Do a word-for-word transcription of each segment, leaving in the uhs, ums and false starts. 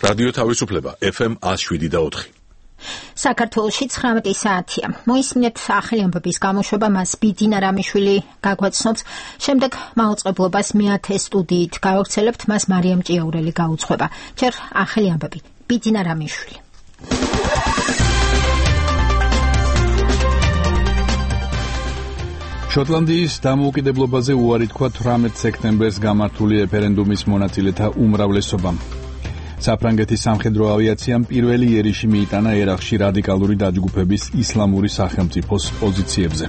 რადიო თავისუფლება ეფ ემ one oh seven და four. საქართველოში ცხრამეტი საათია. მოისმინეთ ახალი ამბების გამოშვება, მას ბიძინა რამიშვილი გაგვაცნობს. შემდეგ მაუწყებლობას მეათე სტუდიით გავაგრძელებთ, მას მარიამ ჭიაურელი გაუძღვება. ჯერ ახალი ამბები. ბიძინა რამიშვილი. შოტლანდიის დამოუკიდებლობაზე უარი თქვა თვრამეტ სექტემბერს გამართული რეფერენდუმის მონაწილეთა უმრავლესობამ. საფრანგეთის სამხედრო ავიაციამ პირველი იერიში მიიტანა ერაყში რადიკალური დაჯგუფების ისლამური სახელმწიფოს პოზიციებზე.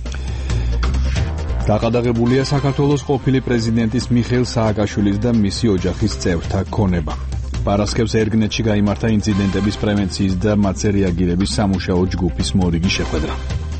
დაყადაღებულია საქართველოს ყოფილი პრეზიდენტის მიხეილ სააკაშვილის და მისი ოჯახის წევრთა ქონება. პარასკევს ერგნეთში გაიმართა ინციდენტების პრევენციის და მათზე რეაგირების სამუშაო ჯგუფის მორიგი შეხვედრა.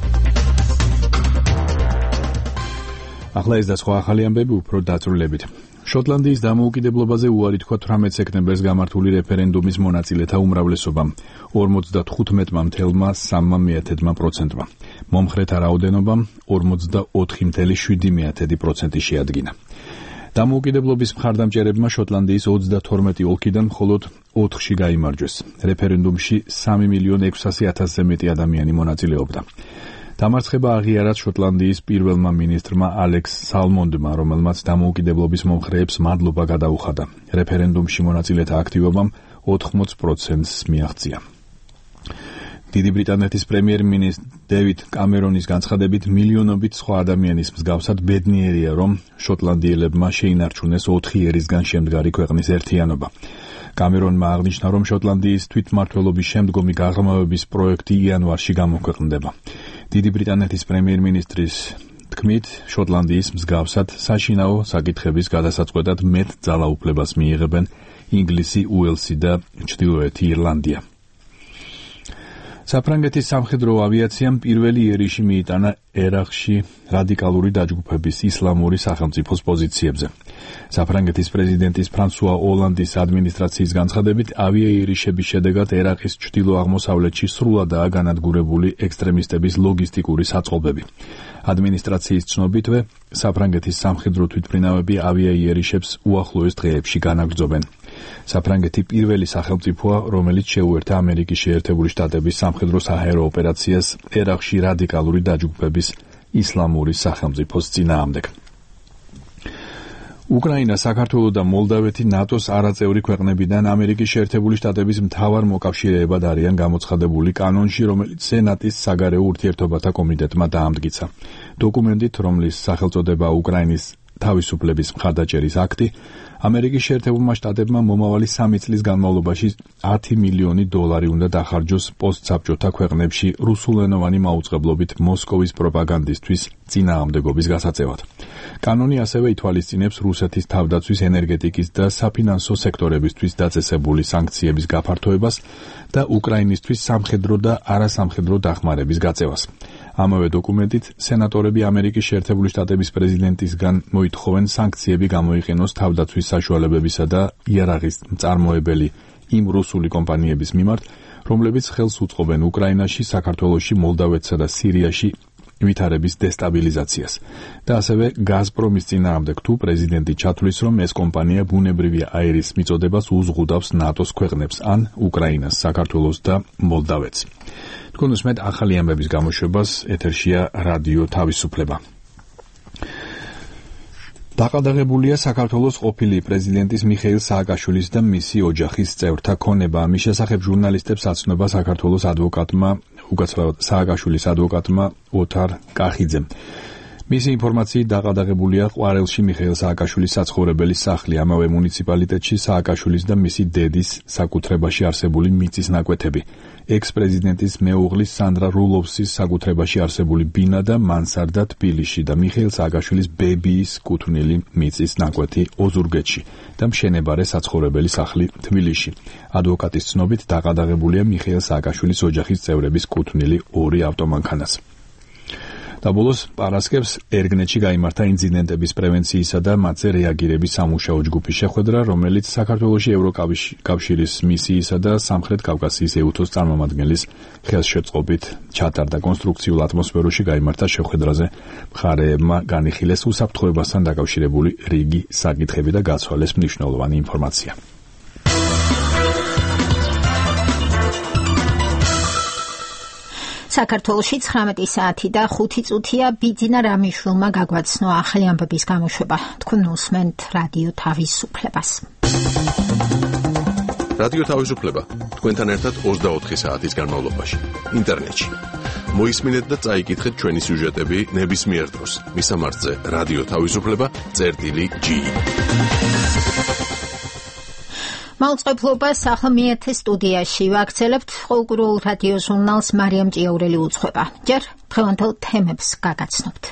ახლა ეს და სხვა ახალი ამბები უფრო დაწვრილებით. შოტლანდიის დამოუკიდებლობაზე უარი თქვა თვრამეტ სექტემბერს გამართული რეფერენდუმის მონაწილეთა უმრავლესობამ ორმოცდათხუთმეტ მამთელმა სამმა მეათედმა პროცენტმა. მომხრეთა რაოდენობამ ორმოცდაოთხი მცდარი შვიდი მეათედი პროცენტი შეადგინა. დამოუკიდებლობის მხარდამჭერებმა შოტლანდიის ოცდათორმეტი ოლქიდან მხოლოდ ოთხში გაიმარჯვეს. რეფერენდუმში სამი მილიონი ექვსასი ათასზე მეტი ადამიანი მონაწილეობდა. დამარცხება აღიარა შოტლანდიის პირველმა მინისტრმა ალექს სალმონდმა, რომელმაც დამოუკიდებლობის მომხრეებს მადლობა გადაუხადა. რეფერენდუმში მონაწილეთა აქტივობამ ოთხმოც პროცენტს მიაღწია. დიდი ბრიტანეთის პრემიერ-მინისტრ დევიდ კამერონის განცხადებით, მილიონობით სხვა ადამიანის მსგავსად ბედნიერია, რომ შოტლანდიელებმა შეინარჩუნეს ოთხი ერისგან შემდგარი ქვეყნის ერთიანობა. კამერონმა აღნიშნა, რომ შოტლანდიის თვითმმართველობის შემდგომი გაღრმავების პროექტი იანვარში გამოქვეყნდება. დიდი ბრიტანეთის პრემიერ-მინისტრის თქმით, შოტლანდიის მსგავსად საშინაო საკითხების გადასაწყვეტად მეტ ძალაუფლებას მიიღებენ ინგლისი, უელსი და ჩრდილოეთი ირლანდია. საფრანგეთის სამხედრო ავიაციამ პირველი იერიში მიიტანა ერაყში რადიკალური დაჯგუფების ისლამური სახელმწიფოს პოზიციებზე. საფრანგეთის პრეზიდენტის ფრანსუა ოლანდის ადმინისტრაციის განცხადებით, ავიაიერიშების შედეგად ერაყის ჩრდილო-აღმოსავლეთში სრულადაა განადგურებული ექსტრემისტების ლოგისტიკური საწყობები. ადმინისტრაციის ცნობითვე, საფრანგეთის სამხედრო თვითმფრინავები ავიაიერიშებს უახლოეს დღეებში განაგრძობენ. საფრანგეთი პირველი სახელმწიფოა, რომელიც შეუერთა ამერიკის შეერთებული შტატების სამხედრო საჰაერო ოპერაციას ერაყში რადიკალური დაჯგუფების ისლამური სახელმწიფოს წინააღმდეგ. უკრაინა, საქართველო და მოლდავეთი ნატოს არაწევრი ქვეყნებიდან ამერიკის შეერთებული შტატების მთავარ მოკავშირეებად არიან გამოცხადებული კანონში, რომელიც სენატის საგარეო ურთიერთობათა კომიტეტმა დაამტკიცა. დოკუმენტით, რომლის სახელწოდება უკრაინის თავისუფლების მხარდაჭერის აქტი, ამერიკის შეერთებულმა შტატებმა მომავალი სამი წლის განმავლობაში ათი მილიონი დოლარი უნდა დახარჯოს პოსტსაბჭოთა ქვეყნებში რუსულენოვანი მაუწყებლობით მოსკოვის პროპაგანდისთვის წინააღმდეგობის გასაწევად. კანონი ასევე ითვალისწინებს რუსეთის თავდაცვის, ენერგეტიკის და საფინანსო სექტორებისთვის დაწესებული სანქციების გაფართოებას და უკრაინისთვის სამხედრო და არასამხედრო დახმარების გაწევას. ამავე დოკუმენტით სენატორები ამერიკის შეერთებული შტატების პრეზიდენტისგან მოითხოვენ სანქციები გამოიყენოს თავდაცვის საშუალებებისა და იარაღის მწარმოებელი იმ რუსული კომპანიების მიმართ, რომლებიც ხელს უწყობენ უკრაინაში, საქართველოში, მოლდავეთსა და სირიაში ვითარების დესტაბილიზაციას და ასევე გაზპრომის წინააღმდეგ, თუ პრეზიდენტი ჩათვლის, რომ ეს კომპანია ბუნებრივი აირის მიწოდებას უზღუდავს ნატოს ქვეყნებს ან უკრაინას, საქართველოს და მოლდავეთს. თქვენ უსმენთ ახალი ამბების გამოშვებას, ეთერშია რადიო თავისუფლება. დაყადაღებულია საქართველოს ყოფილი პრეზიდენტის მიხეილ სააკაშვილის და მისი ოჯახის წევრთა ქონება. ამის შესახებ ჟურნალისტებს აცნობა საქართველოს ადვოკატმა, უკაცრავად სააკაშვილის ადვოკატმა ოთარ კახიძემ. მისი ინფორმაციით დაყადაღებულია ყვარელში მიხეილ სააკაშვილის საცხოვრებელი სახლი, ამავე მუნიციპალიტეტში სააკაშვილის და მისი დედის საკუთრებაში არსებული მიწის ნაკვეთები, ექს-პრეზიდენტის მეუღლის სანდრა რულოვსის საკუთრებაში არსებული ბინა და მანსარდა თბილისში და მიხეილ სააკაშვილის ბებიის კუთვნილი მიწის ნაკვეთი ოზურგეთში და მშენებარე საცხოვრებელი სახლი თბილისში. ადვოკატის ცნობით დაყადაღებულია მიხეილ სააკაშვილის ოჯახის წევრების კუთვნილი ორი ავტომანქანაც. და ბოლოს პარასკევს ერგნეთში გაიმართა ინციდენტების პრევენციისა და მათზე რეაგირების სამუშაო ჯგუფის შეხვედრა, რომელიც საქართველოში ევროკავშირის მისიისა და სამხრეთ კავკასიის ეუთოს წარმომადგენლის ხელშეწყობით ჩატარდა. კონსტრუქციულ ატმოსფეროში გაიმართა შეხვედრაზე მხარეებმა განიხილეს უსაფრთხოებასთან დაკავშირებული რიგი საკითხები და გაცვალეს მნიშვნელოვანი ინფორმაცია. საქართველოში ცხრამეტი საათი და ხუთი წუთია ბიძინა რამიშვილმა გაგვაცნო ახალი ამბების გამოშვება. თქვენ უსმენთ რადიო თავისუფლებას. რადიო თავისუფლება თქვენთან ერთად ოცდაოთხი საათის განმავლობაში ინტერნეტში. მოისმინეთ და წაიკითხეთ ჩვენი სიუჟეტები ნებისმიერ დროს. მისამართზე რადიო თავისუფლება წერტილი ჯი. მაუწყებლობას ახლა მეათე სტუდიაში ვაქცელებთ ყოველკვირეულ რადიო ჟურნალს მარიამ ჭიაურელი უძღვება. ჯერ დღევანდელ თემებს გაგაცნობთ.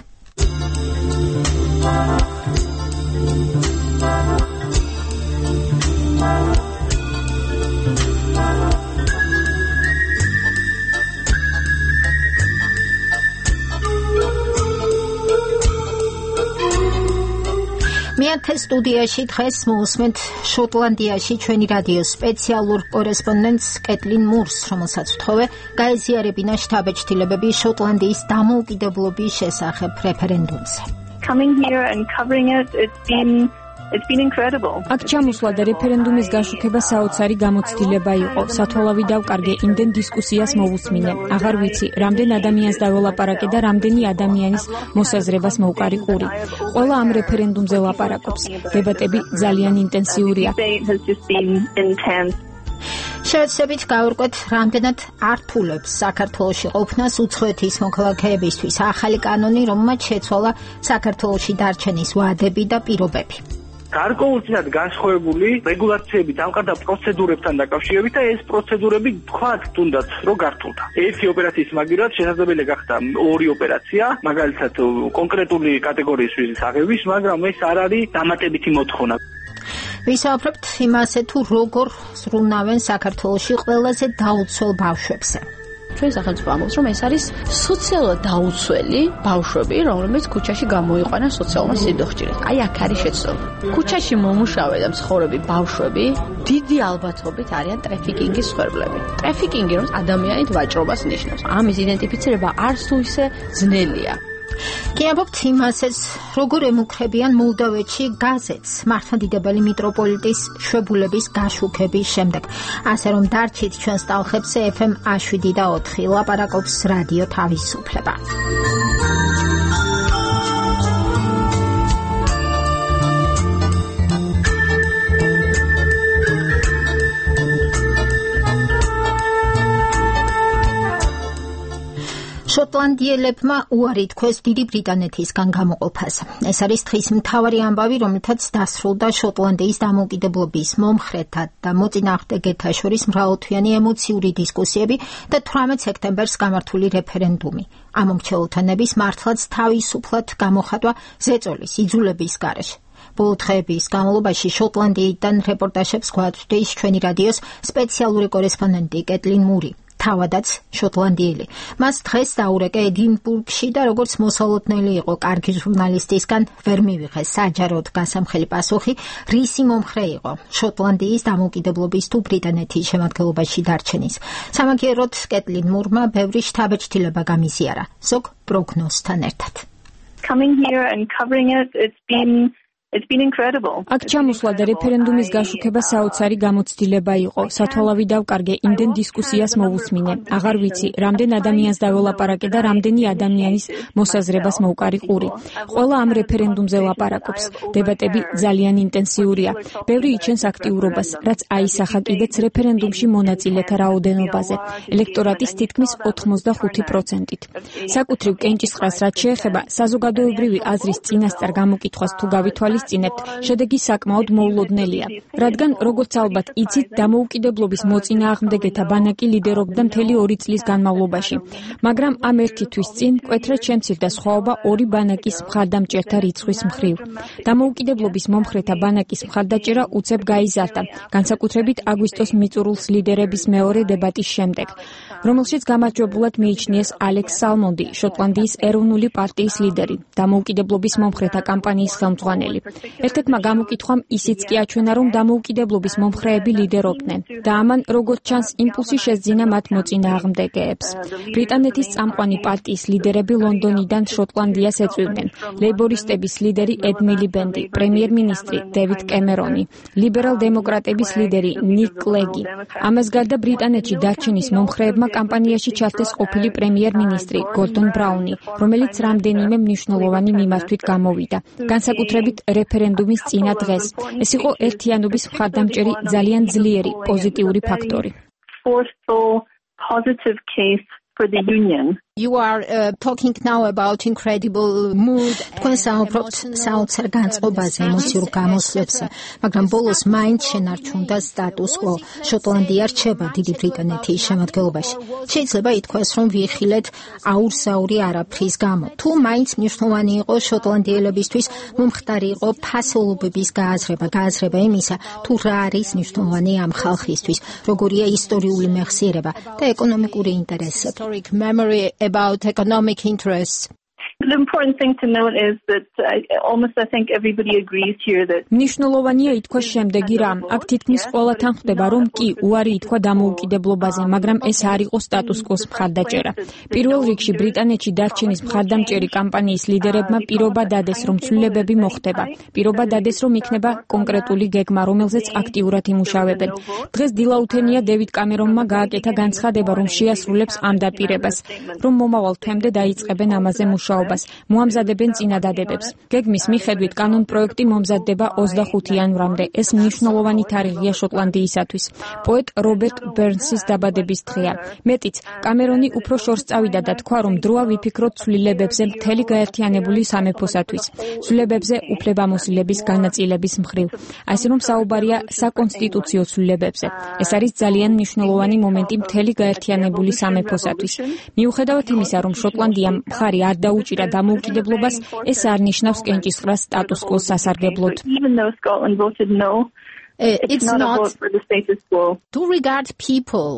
მეათე სტუდიაში დღეს მოусმენთ შოტლანდიაში ჩვენი რადიოს სპეციალურ კორესპონდენტს კეტლინ მურს, რომელსაც ვთხოვე გაეზიარებინა შთაბეჭდილებები შოტლანდიის დამოუკიდებლობის შესახებ რეფერენდუმზე. Coming here and covering it, it's been It's been incredible. აქ ჩამოსვლა და რეფერენდუმის გაშუქება საოცარი გამოცდილება იყო. სათვალავი დავკარგე, იმდენ დისკუსიას მოვუსმინე. აღარ ვიცი, რამდენ ადამიანს დაველაპარაკე და რამდენი ადამიანის მოსაზრებას მოვყარი ყური. ყველა ამ რეფერენდუმზე ლაპარაკობს. დებატები ძალიან ინტენსიურია. შევეცდებით გავურკვეთ, რამდენად ართულებს საქართველოში ყოფნას უცხოეთის მოქალაქეებისთვის ახალი კანონი, რომელმაც შეცვალა საქართველოში დარჩენის ვადები და პირობები. გარკვეულწილად განსხვავებული რეგულაციები დამყარდა პროცედურებთან დაკავშირებით და ეს პროცედურები თქვათ თუნდაც რომ გართულდა. ერთი ოპერაციის მაგივრად შესაძლებელი გახდა ორი ოპერაცია, მაგალითად კონკრეტული კატეგორიის ვიზის აღების, მაგრამ ეს არ არის დამატებითი მოთხოვნა. ვისაუბრებთ იმაზე, თუ როგორ ზრუნავენ საქართველოში ყველაზე დაუცველ ბავშვებზე. ჩვენ სახელმწიფო ამბობს, რომ ეს არის სოციალურად დაუცველი ბავშვები, რომლებიც ქუჩაში გამოიყვანა სოციალურ სიდოხჭირად. აი აქ არის შეცდომა. ქუჩაში მომუშავე და მცხოვრები ბავშვები დიდი ალბათობით არიან ტრაფიკინგის მსხვერპლები. ტრაფიკინგი რომ ადამიანით ვაჭრობას ნიშნავს. ამის იდენტიფიცირება არც თუ ისე ძნელია. კი ამბობთ იმასაც, როგორ ემუქრებიან მოლდოვეთში გაზეთს მართლმადიდებელი მიტროპოლიტის შვებულების გაშუქების შემდეგ. ასე რომ დარჩით ჩვენს ტალხებზე ეფ ემ შვიდი და ოთხი ლაპარაკობს რადიო თავისუფლება. შოტლანდიელებმა უარი თქვეს დიდი ბრიტანეთისგან გამოყოფას. ეს არის დღის მთავარი ამბავი, რომელთაც დასრულდა შოტლანდიის დამოუკიდებლობის მომხრეთა და მოწინააღმდეგეთა შორის მრავალთვიანი ემოციური დისკუსიები და თვრამეტ სექტემბერს გამართული რეფერენდუმი. ამომრჩეველთა ნების მართლაც თავისუფლად გამოხატვა ზეწოლის იძულების გარეშე. ბოლო დღეების განმავლობაში შოტლანდიიდან რეპორტაჟებს გვაწვდის ჩვენი რადიოს სპეციალური კორესპონდენტი კეტლინ მური. თავადაც შოტლანდიელი. მას დღეს დაურეკე ედინბურგში და როგორც მოსალოდნელი იყო კარგი ჟურნალისტისგან ვერ მივიღე საჯაროდ გასამხელი პასუხი, რისი მომხრე იყო შოტლანდიის დამოუკიდებლობის თუ ბრიტანეთის შემადგენლობაში დარჩენის. სამაგიეროდ კეტლინ მურმა ბევრი შთაბეჭდილება გამიზიარა, ზოგ პროგნოზთან ერთად. Coming here and covering it, it's been It's been incredible. აქ ჩამოსვლა და რეფერენდუმის გაშუქება საოცარი გამოცდილება იყო. სათვალავი დავკარგე, იმდენ დისკუსიას მოვუსმინე. აღარ ვიცი, რამდენ ადამიანს დაველაპარაკე და რამდენი ადამიანის მოსაზრებას მოვყარი ყური. ყველა ამ რეფერენდუმზე ლაპარაკობს. დებატები ძალიან ინტენსიურია. ბევრი იჩენს აქტიურობას, რაც აისახა კიდეც რეფერენდუმში მონაწილეთა რაოდენობაზე. ელექტორატის თითქმის ოთხმოცდახუთი პროცენტით. საკუთრივ კენჭისყრას რაც შეეხება, საზოგადოებრივი აზრის წინასწარ გამოკითხვას თუ გავითვალისწინებთ, შედეგი საკმაოდ მოულოდნელია. რადგან, როგორც ალბათ იცით, დამოუკიდებლობის მოწინააღმდეგეთა ბანაკი ლიდერობდა მთელი ორი წლის განმავლობაში. მაგრამ ამ ერთი თვის წინ მკვეთრად შემცირდა სხვაობა ორი ბანაკის მხარდამჭერთა რიცხვის მხრივ. დამოუკიდებლობის მომხრეთა ბანაკის მხარდაჭერა უცებ გაიზარდა, განსაკუთრებით აგვისტოს მიწურულს ლიდერების მეორე დებატის შემდეგ, რომელშიც გამარჯვებულად მიიჩნიეს ალექს სალმონდი, შოტლანდიის ეროვნული პარტიის ლიდერი, დამოუკიდებლობის მომხრეთა კამპანიის ხელმძღვანელი. ერთ-ერთმა გამოკითხვამ ისიც კი აჩვენა, რომ დამოუკიდებლობის მომხრეები ლიდერობდნენ და ამან, როგორც ჩანს, იმპულსი შესძინა მათ მოწინააღმდეგეებს. ბრიტანეთის წამყვანი პარტიის ლიდერები ლონდონიდან შოტლანდიას ეწვივნენ. ლეიბორისტების ლიდერი ედ მილიბენდი, პრემიერ-მინისტრი დევიდ კემერონი, ლიბერალ-დემოკრატების ლიდერი ნიკ კლეგი. ამას გარდა ბრიტანეთში დარჩენის მომხრეებმა კამპანიაში ჩართეს ყოფილი პრემიერ-მინისტრი გორდონ ბრაუნი, რომელიც რამდენიმე მნიშვნელოვანი მიმართვით გამოვიდა, განსაკუთრებით რეფერენდუმის წინა დღეს. ეს იყო ერთიანობის მხარდამჭერი ძალიან ძლიერი პოზიტიური ფაქტორი. You are uh, talking now about incredible mood. თქვენ საუბრობთ საოცარ განწყობაზე, ემოციურ გამოსვლებზე, მაგრამ ბოლოს მაინც შენარჩუნდა status quo. შოტლანდია რჩება დიდი ბრიტანეთის შემადგენლობაში. შეიძლება ითქვას, რომ ვიხილეთ აურსაური არაფრის გამო. თუ მაინც მნიშვნელოვანი იყო შოტლანდიელებისთვის მომხდარი იყო ფასეულობების გააზრება, გააზრება იმისა, თუ რა არის მნიშვნელოვანი ამ ხალხისთვის, როგორია ისტორიული მეხსიერება და ეკონომიკური ინტერესები. Memory about economic interests. The important thing to note is that uh, almost I think everybody agrees here that მნიშვნელოვანია ითქვას შემდეგი რამ. აქ თითქმის ყველა თან ხვდება, რომ კი უარი ითქვა დამოუკიდებლობაზე, მაგრამ ეს არ იყო სტატუს კვოს მხარდაჭერა. პირველ რიგში ბრიტანეთში დარჩენის მხარდამჭერი კამპანიის ლიდერებმა პირობა დადეს, რომ ცვლილებები მოხდება. პირობა დადეს, რომ იქნება კონკრეტული გეგმა, რომელზეც აქტიურად იმუშავებენ. დღეს დილაუთენია დევიდ კამერონმა გააკეთა განცხადება, რომ შეასრულებს ამ დაპირებას, რომ მომავალ თვემდე დაიწყებენ ამაზე მუშაობა. მოამზადებენ წინადადებებს. გეგმის მიხედვით კანონპროექტი მომზადდება ოცდახუთი იანვრამდე. ეს მნიშვნელოვანი თარიღია შოტლანდიისათვის. პოეტ რობერტ ბერნსის დაბადების დღეა. მეტიც, კამერონი უფრო შორს წავიდა და თქვა, რომ დროა ვიფიქროთ ცვლილებებზე მთელი გაერთიანებული სამეფოსათვის. ცვლილებებზე უფლებამოსილების განაწილების მხრივ. ასე რომ საუბარია საკონსტიტუციო ცვლილებებზე. ეს არის ძალიან მნიშვნელოვანი მომენტი მთელი გაერთიანებული სამეფოსათვის. მიუხედავად იმისა, რომ შოტლანდიამ მხარი არ დაუჭირა დამოუკიდებლობას, ეს არ ნიშნავს კენჭისყრას სტატუს კვოს სასარგებლოდ. It's not to regard people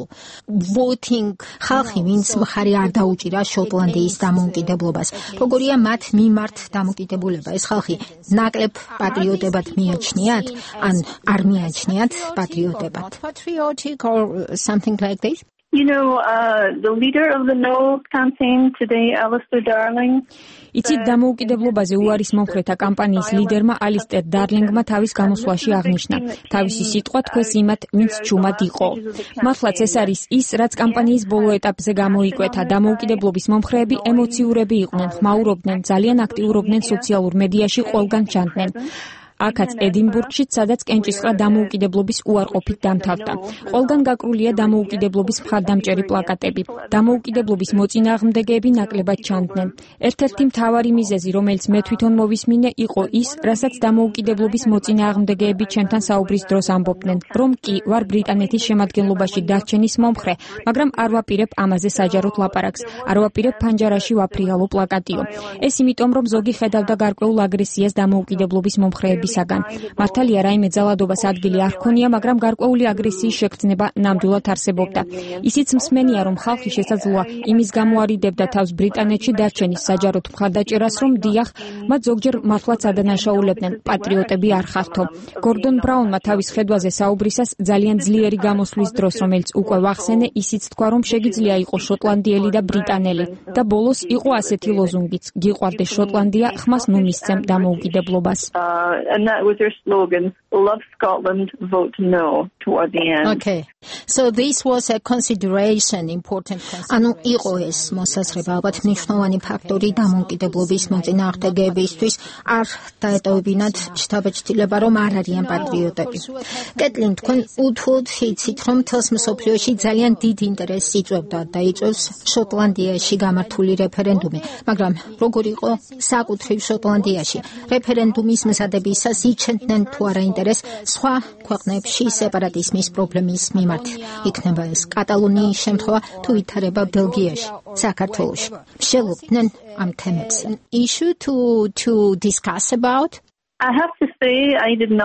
voting ხალხი, ვინც მხარი არ დაუჭირა შოტლანდიის დამოუკიდებლობას. როგორია მათ მიმართ დამოუკიდებლობა? ეს ხალხი ნაკლებ პატრიოტებად მიაჩნიათ, ან არ მიაჩნიათ პატრიოტებად? Patriotic or something like this? You know, uh, the leader of the No campaign today, Alistair Darling. იცით, დამოუკიდებლობაზე უარის მომხრეთა კამპანიის ლიდერმა ალისტერ დარლინგმა თავის გამოსვლაში აღნიშნა. თავისი სიტყვა თქვეს იმათ, ვინც ჩუმად იყო. მართლაც ეს არის ის, რაც კამპანიის ბოლო ეტაპზე გამოიკვეთა. დამოუკიდებლობის მომხრეები ემოციურები იყვნენ, ხმაურობდნენ, ძალიან აქტიურობდნენ სოციალურ მედიაში, ყველგან ჩანდნენ. აქაც ედინბურგში, სადაც კენჭისყრა დამოუკიდებლობის უარყოფით დამთავრდა. ყველგან გაკრულია დამოუკიდებლობის მხარდამჭერი პლაკატები. დამოუკიდებლობის მოწინააღმდეგეები ნაკლებად ჩანდნენ. ერთ-ერთი მთავარი მიზეზი, რომელიც მე თვითონ მოვისმინე, იყო ის, რასაც დამოუკიდებლობის მოწინააღმდეგეები ჩემთან საუბრის დროს ამბობდნენ, რომ კი ვარ ბრიტანეთის შემადგენლობაში დარჩენის მომხრე, მაგრამ არ ვაპირებ ამაზე საჯაროდ ლაპარაკს, არ ვაპირებ ფანჯარაში ვაფრიალო პლაკატიო. ეს იმიტომ, რომ ზოგი ხედავდა გარკვეულ აგრესიას დამოუკიდებლობის მომხრეების მართალია რაიმე ძალადობას ადგილი არ ჰქონია, მაგრამ გარკვეული აგრესიის შეგრძნება ნამდვილად არსებობდა. ისიც მსმენია, რომ ხალხი შესაძლოა იმის გამო არიდებდა თავს ბრიტანეთში დარჩენის საჯაროდ მხარდაჭერას, რომ დიახ, მათ ზოგჯერ მართლაც ადანაშაულებდნენ, პატრიოტები არ ხართო. გორდონ ბრაუნმა თავის ხედვაზე საუბრისას ძალიან ძლიერი გამოსვლის დროს, რომელიც უკვე ვახსენე, ისიც თქვა, რომ შეგიძლია იყოს შოტლანდიელი და ბრიტანელი. და ბოლოს იყო ასეთი ლოზუნგიც: გიყვარდეს შოტლანდია, ხმას ნუ მისცემ დამოუკიდებლობას. And that was their slogan, Love Scotland, vote no, toward the end. Okay. So this was a consideration, important consideration. ანუ იყო ეს მოსაზრება, ალბათ მნიშვნელოვანი ფაქტორი დამოუკიდებლობის მოწინააღმდეგეებისთვის არ დაეტოვებინათ შთაბეჭდილება, რომ არ არიან პატრიოტები. კეტლინ, თქვენ უთუოდ იცით, რომ მთელს მსოფლიოში ძალიან დიდ ინტერესს იწვევდა და იწვევს შოტლანდიაში გამართული რეფერენდუმი, მაგრამ როგორ იყო საკუთრივ შოტლანდიაში? რეფერენდუმის მზადებისას იჩენდნენ თუ არა ინტერესს სხვა ქვეყნებში სეპარატიზმის პრობლემის მიმართ. იქნება ეს კატალონიის შემთხვევა თუ ვითარება ბელგიაში, საქართველოში. შევლობდნენ ამ თემებზე. Issue to to discuss about. I have to say I did not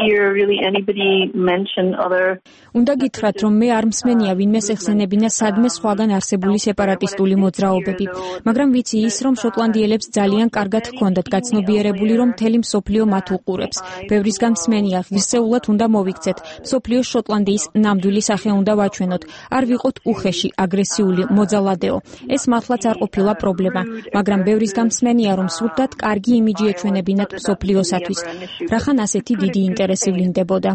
hear really anybody mention other. უნდა გითხრათ, რომ მე არ მსმენია ვინმეს ეხსენებინა სადმე სხვაგან არსებული სეპარატისტული მოძრაობები, მაგრამ ვიცი ის, რომ შოტლანდიელებს ძალიან კარგად ჰქონდათ გაცნობიერებული, რომ მთელი მსოფლიო მათ უყურებს. ბევრისგან მსმენია, ღირსეულად უნდა მოვიქცეთ, მსოფლიოს შოტლანდიის ნამდვილი სახე უნდა ვაჩვენოთ, არ ვიყოთ უხეში, აგრესიული, მოძალადეო. ეს მართლაც არ ყოფილა პრობლემა, მაგრამ ბევრისგან მსმენია, რომ სურდათ კარგი იმიჯი ეჩვენებინათ მსოფლიოსათვის. რახან ასეთი დიდი ინტერესი ვლინდებოდა.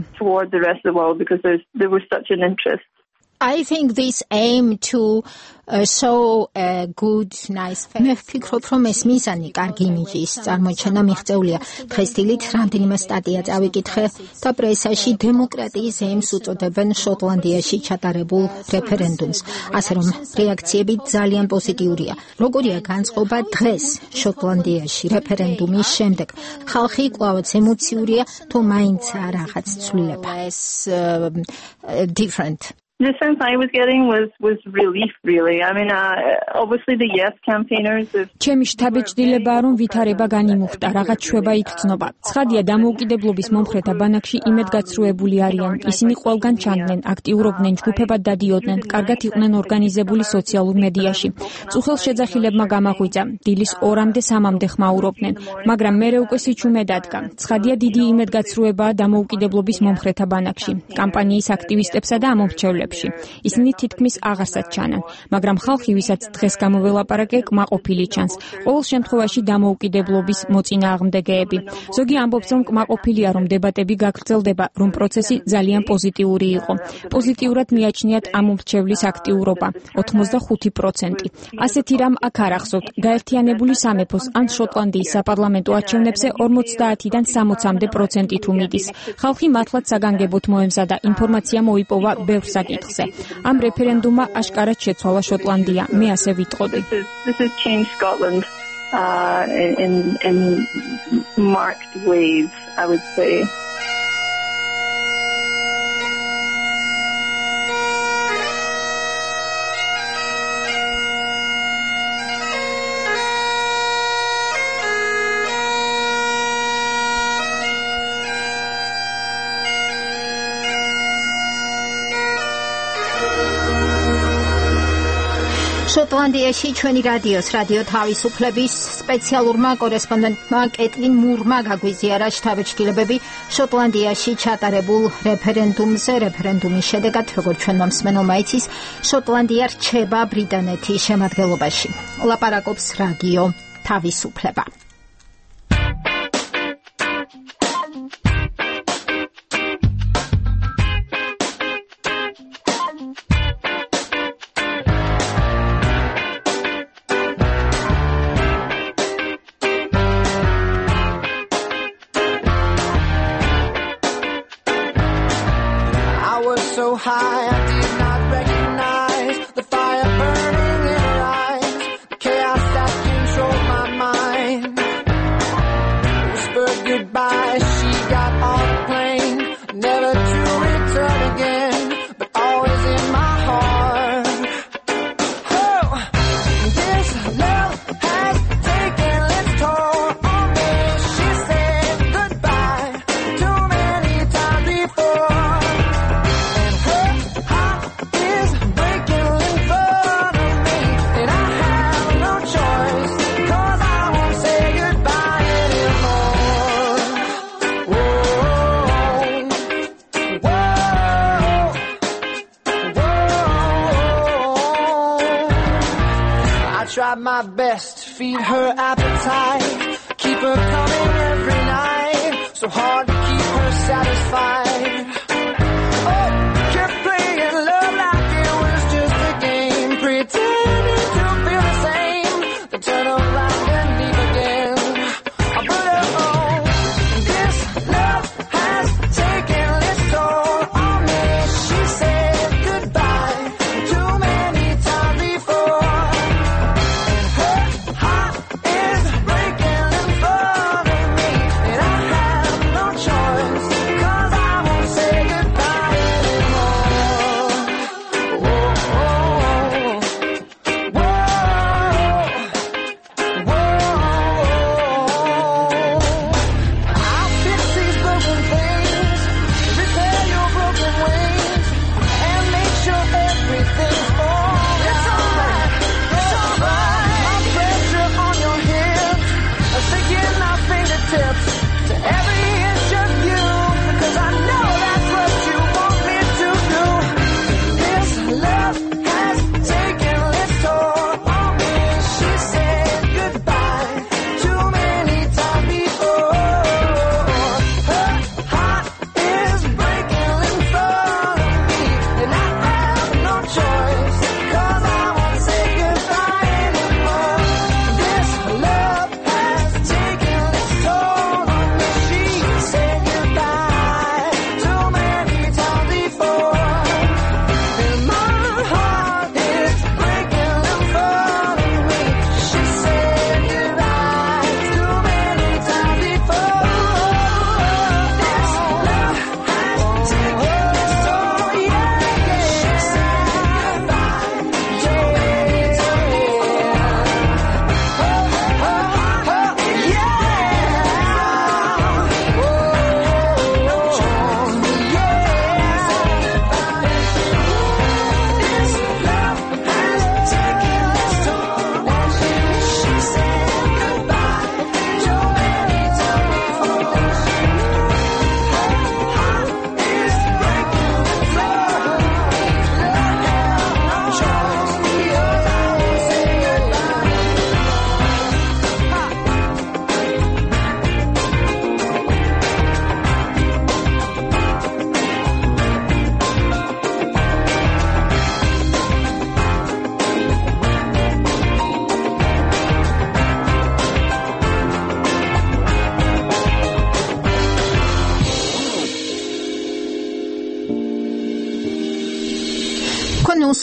There was such an interest. I think this aim to uh, show a good, nice face. მე ვფიქრობ, რომ ეს მიზანი კარგი იმიჯის წარმოჩენა მიღწეულია. დღეს დილით რამდენიმე სტატია წავიკითხე და პრესაში დემოკრატიის ემს უწოდებენ შოტლანდიაში ჩატარებულ რეფერენდუმს. ასე რომ რეაქციები ძალიან პოზიტიურია. როგორია განწყობა დღეს შოტლანდიაში რეფერენდუმის შემდეგ? ხალხი კვლავაც ემოციურია, თუ მაინც რაღაც ცვლილება. ეს different. The sense I was getting was was relief, really. I mean, uh, obviously the yes campaigners. ჩემი შთაბეჭდილებაა, რომ ვითარება განიმუხტა, რაღაც შვება იქცნობა. ცხადია, დამოუკიდებლობის მომხრეთა ბანაკში იმედგაცრუებული არიან. ისინი ყველგან ჩანდნენ, აქტიურობდნენ, ჯგუფებად დადიოდნენ, კარგად იყვნენ ორგანიზებული სოციალურ მედიაში. წუხელ შეძახილებმა გამაღვიძა, დილის ორამდე სამამდე ხმაურობდნენ, მაგრამ მერე უკვე სიჩუმე დადგა. ცხადია, დიდი იმედგაცრუებაა დამოუკიდებლობის მომხრეთა ბანაკში, კამპანიის აქტივისტებსა და ამომრჩევლებს. ისინი თითქმის აღარსაც ჩანან, მაგრამ ხალხი, ვისაც დღეს გამოველაპარაკე, კმაყოფილი ჩანს. ყოველ შემთხვევაში დამოუკიდებლობის მოწინააღმდეგეები. ზოგი ამბობს, რომ კმაყოფილია, რომ დებატები გაგრძელდება, რომ პროცესი ძალიან პოზიტიური იყო. პოზიტიურად მიაჩნიათ ამომრჩევლის აქტიურობა, ოთხმოცდახუთი პროცენტი. ასეთი რამ აქ არ ახსოვთ, გაერთიანებული სამეფოს ან შოტლანდიის საპარლამენტო არჩევნებზე ორმოცდაათიდან სამოცამდე პროცენტით უმიდის. ხალხი მართლაც საგანგებოდ მოემზადა, ინფორმაცია მოიპოვა ბევრ საკითხზე. ამ რეფერენდუმმა აშკარად შეცვალა შოტლანდია, მე ასე ვიტყოდი. This has changed Scotland uh, in, in marked ways, I would say. შოტლანდიაში ჩვენი რადიოს რადიო თავისუფლების სპეციალურმა კორესპონდენტმა კეტლინ მურმა გაგვიზიარა შთაბეჭდილებები შოტლანდიაში ჩატარებულ რეფერენდუმზე. რეფერენდუმის შედეგად, როგორც ჩვენმა მსმენელმა იცის, შოტლანდია რჩება ბრიტანეთის შემადგენლობაში. ლაპარაკობს რადიო თავისუფლება. So high, I did not recognize the fire burning in her eyes, the chaos that controlled my mind. Whispered goodbye, she got on the plane, never to return again, but always in my heart. Oh, this love has taken its toll on me. She said goodbye too many times before. Tried my best to feed her appetite, keep her coming every night, so hard to keep her satisfied. Oh, kept playing love like it was just a game, pretending to feel the same, then turn around and leave again. I put her on. This love has taken its toll on me. She said goodbye too many times before. Say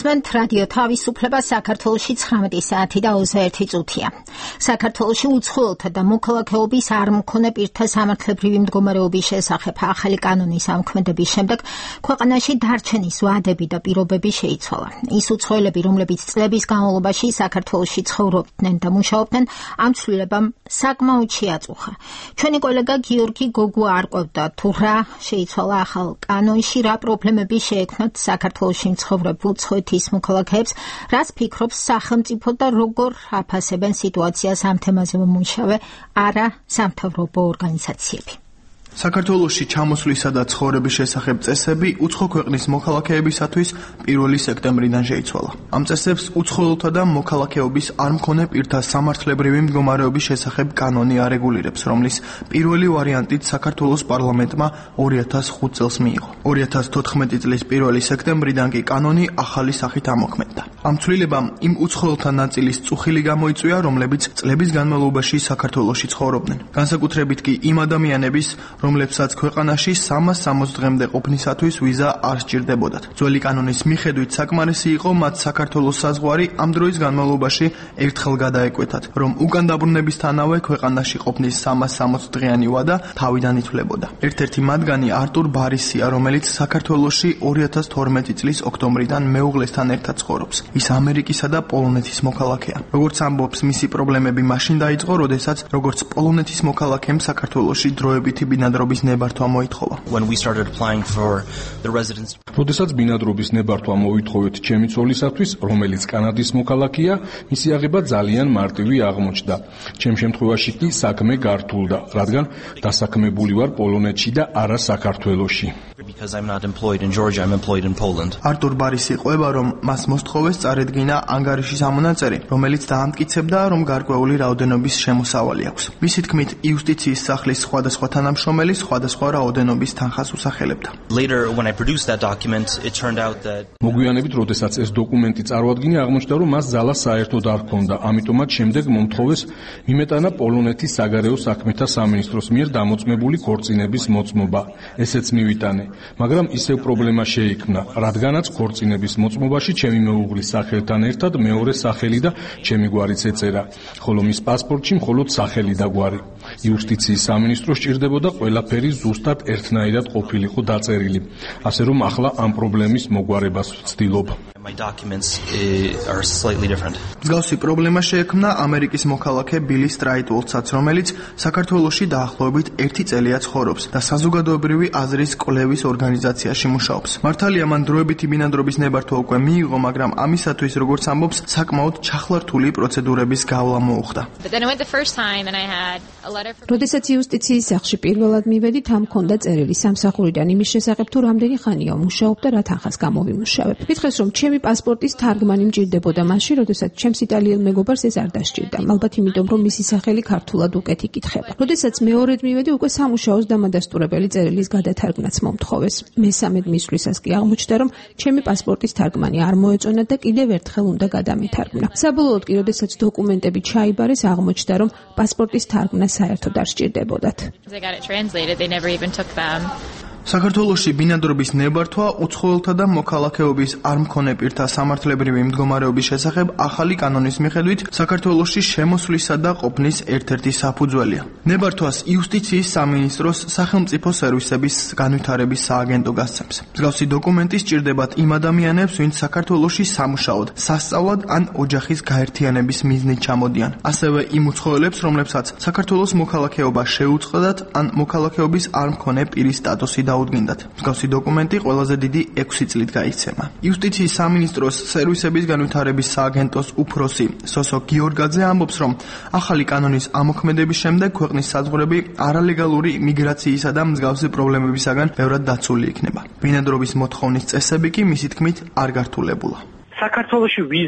გისმენთ რადიო თავისუფლება საქართველოში ცხრამეტი საათი და ოცდაერთი წუთია. საქართველოში უცხოელთა და მოქალაქეობის არ მქონე პირთა სამართლებრივი მდგომარეობის შესახებ ახალი კანონის ამოქმედების შემდეგ ქვეყანაში დარჩენის ვადები და პირობები შეიცვალა. ის უცხოელები, რომლებიც წლების განმავლობაში საქართველოში ცხოვრობდნენ და მუშაობდნენ, ამ ცვლილებამ საკმაოდ შეაწუხა. ჩვენი კოლეგა გიორგი გოგუა არ ყვევდა თუ რა შეიცვალა ახალ კანონში, რა პრობლემები შეექმნათ საქართველოში მცხოვრებულ უცხოეთის მოქალაქეებს, რას ფიქრობს სახელმწიფო და როგორ აფასებენ სიტუაციას ამ თემაზე მომუშავე არა სამთავრობო ორგანიზაციები. საქართველოში ჩამოსვლისა და ცხოვრების შესახებ წესები უცხო ქვეყნის მოქალაქეებისათვის პირველი სექტემბრიდან შეიცვალა. ამ წესებს უცხოელთა და მოქალაქეობის არ მქონე პირთა სამართლებრივი მდგომარეობის შესახებ კანონი არეგულირებს, რომლის პირველი ვარიანტით საქართველოს პარლამენტმა ორი ათას ხუთ წელს მიიღო. ორი ათას თოთხმეტი წლის პირველი სექტემბრიდან კი კანონი ახალი სახით ამოქმედდა. ამ ცვლილებამ იმ უცხოელთა ნაწილის წუხილი გამოიწვია, რომლებიც წლების განმავლობაში საქართველოში ცხოვრობდნენ. განსაკუთრებით კი იმ ადამიანების, რომლებსაც ქვეყანაში სამას სამოცდ დღემდე ყოფნისათვის ვიზა არ სჭირდებოდათ. ძველი კანონის მიხედვით საკმარისი იყო მათ საქართველოს საზღვარი ამ დროის განმავლობაში ერთხელ გადაეკვეთათ, რომ უკან დაბრუნებისთანავე ქვეყანაში ყოფნის სამას სამოცდ დღიანი ვადა თავიდან ითვლებოდა. ერთ-ერთი მათგანი არტურ ბარისია, რომელიც საქართველოში ორი ათას თორმეტი წლის ოქტომბრიდან მეუღლესთან ერთად ცხოვრობს. ის ამერიკისა და პოლონეთის მოქალაქეა. როგორც ამბობს, მისი პრობლემები მაშინ დაიწყო, როდესაც როგორც პოლონეთის მოქალაქემ საქართველოში დროებითი ბინადრობის ნებართვა მოითხოვა. როდესაც ბინადრობის ნებართვა მოითხოვეთ ჩემი ცოლისათვის, რომელიც კანადის მოქალაქეა, მისი აღება ძალიან მარტივი აღმოჩნდა. ჩემ შემთხვევაში კი საქმე გართულდა, რადგან დასაქმებული ვარ პოლონეთში და არა საქართველოში. არტურ ბარისი ყვება, რომ მას მოსთხოვეს წარედგინა ანგარიშის ამონაწერი, რომელიც დაამტკიცებდა, რომ გარკვეული რაოდენობის შემოსავალი აქვს. მისი თქმით, იუსტიციის სახლის სხვადასხვა თანამშრომელი სხვადასხვა რაოდენობის თანხას უსახელებდა. მოგვიანებით, როდესაც ეს დოკუმენტი წარმოადგინა, აღმოჩნდა, რომ მას ძალა საერთოდ არ ჰქონდა, ამიტომაც შემდეგ მომთხოვეს მიმეტანა პოლონეთის საგარეო საქმეთა სამინისტროს მიერ დამოწმებული ქორწინების მოწმობა. ესეც მივიტანე, მაგრამ ისევ პრობლემა შეიქმნა, რადგანაც ქორწინების მოწმობაში ჩემი მეუღლის სახელთან ერთად მეორე სახელი და ჩემი გვარიც ეწერა, ხოლო მის პასპორტში მხოლოდ სახელი და გვარი. იუსტიციის სამინისტრო სჭირდებოდა ყველაფერი ზუსტად ერთნაირად ყოფილიყო დაწერილი, ასე რომ ახლა ამ პრობლემის მოგვარებას ვცდილობ. მსგავსი პრობლემა შეექმნა ამერიკის მოქალაქე ბილი სტრაიტვოლცაც, რომელიც საქართველოში დაახლოებით ერთი წელია ცხოვრობს და საზოგადოებრივი აზრის კვლევის ორგანიზაციაში მუშაობს. მართალია, მან დროებითი ბინადრობის ნებართვა უკვე მიიღო, მაგრამ ამისათვის, როგორც ამბობს, საკმაოდ ჩახლართული პროცედურების გავლა მოუხდა. როდესაც იუსტიციის სახლში პირველად მივედით, ამ მქონდა წერილი სამსახურიდან იმის შესახებ, თუ რამდენი ხანია ვმუშაობ და რა თანხას გამოვიმუშავებ. მითხრეს, რომ ჩემი პასპორტის თარგმანი მჭირდებოდა მაშინ, როდესაც ჩემს იტალიელ მეგობარს ეს არ დასჭირდა. ალბათ იმიტომ, რომ მისი სახელი ქართულად უკეთ იკითხება. როდესაც მეორედ მივედი, უკვე სამუშაოს დამადასტურებელი წერილის გადათარგმნაც მომთხოვეს. მესამედ მისვლისას კი აღმოჩნდა, რომ ჩემი პასპორტის თარგმანი არ მოეწონა და კიდევ ერთხელ უნდა გადამეთარგმნა. საბოლოოდ კი, როდესაც დოკუმენტები ჩაიბარეს, აღმოჩნდა, რომ პასპორტის თარგმნა საერთოდ არ სჭირდებოდათ. საქართველოში ბინადრობის ნებართვა უცხოელთა და მოქალაქეობის არ მქონე პირთა სამართლებრივი მდგომარეობის შესახებ ახალი კანონის მიხედვით საქართველოში შემოსვლისა და ყოფნის ერთ-ერთი საფუძველია. ნებართვას იუსტიციის სამინისტროს სახელმწიფო სერვისების განვითარების სააგენტო გასცემს. მსგავსი დოკუმენტი სჭირდებათ იმ ადამიანებს, ვინც საქართველოში სამუშაოდ, სასწავლად ან ოჯახის გაერთიანების მიზნით ჩამოდიან. ასევე იმ უცხოელებს, რომლებსაც საქართველოს მოქალაქეობა შეუწყდათ ან მოქალაქეობის არ მქონე პირის სტატუსი დაუდგინდათ. მსგავსი დოკუმენტი ყველაზე დიდი ექვსი წლით გაიცემა. იუსტიციის სამინისტროს სერვისების განვითარების სააგენტოს უფროსი სოსო გიორგაძე ამბობს, რომ ახალი კანონის ამოქმედების შემდეგ ქვეყნის საზღვრები არალეგალური მიგრაციისა და მსგავსი პრობლემებისაგან ბევრად დაცული იქნება. ბინადრობის მოთხოვნის წესები კი მისი თქმით არ გართულებულა. საქართველოში ვიზის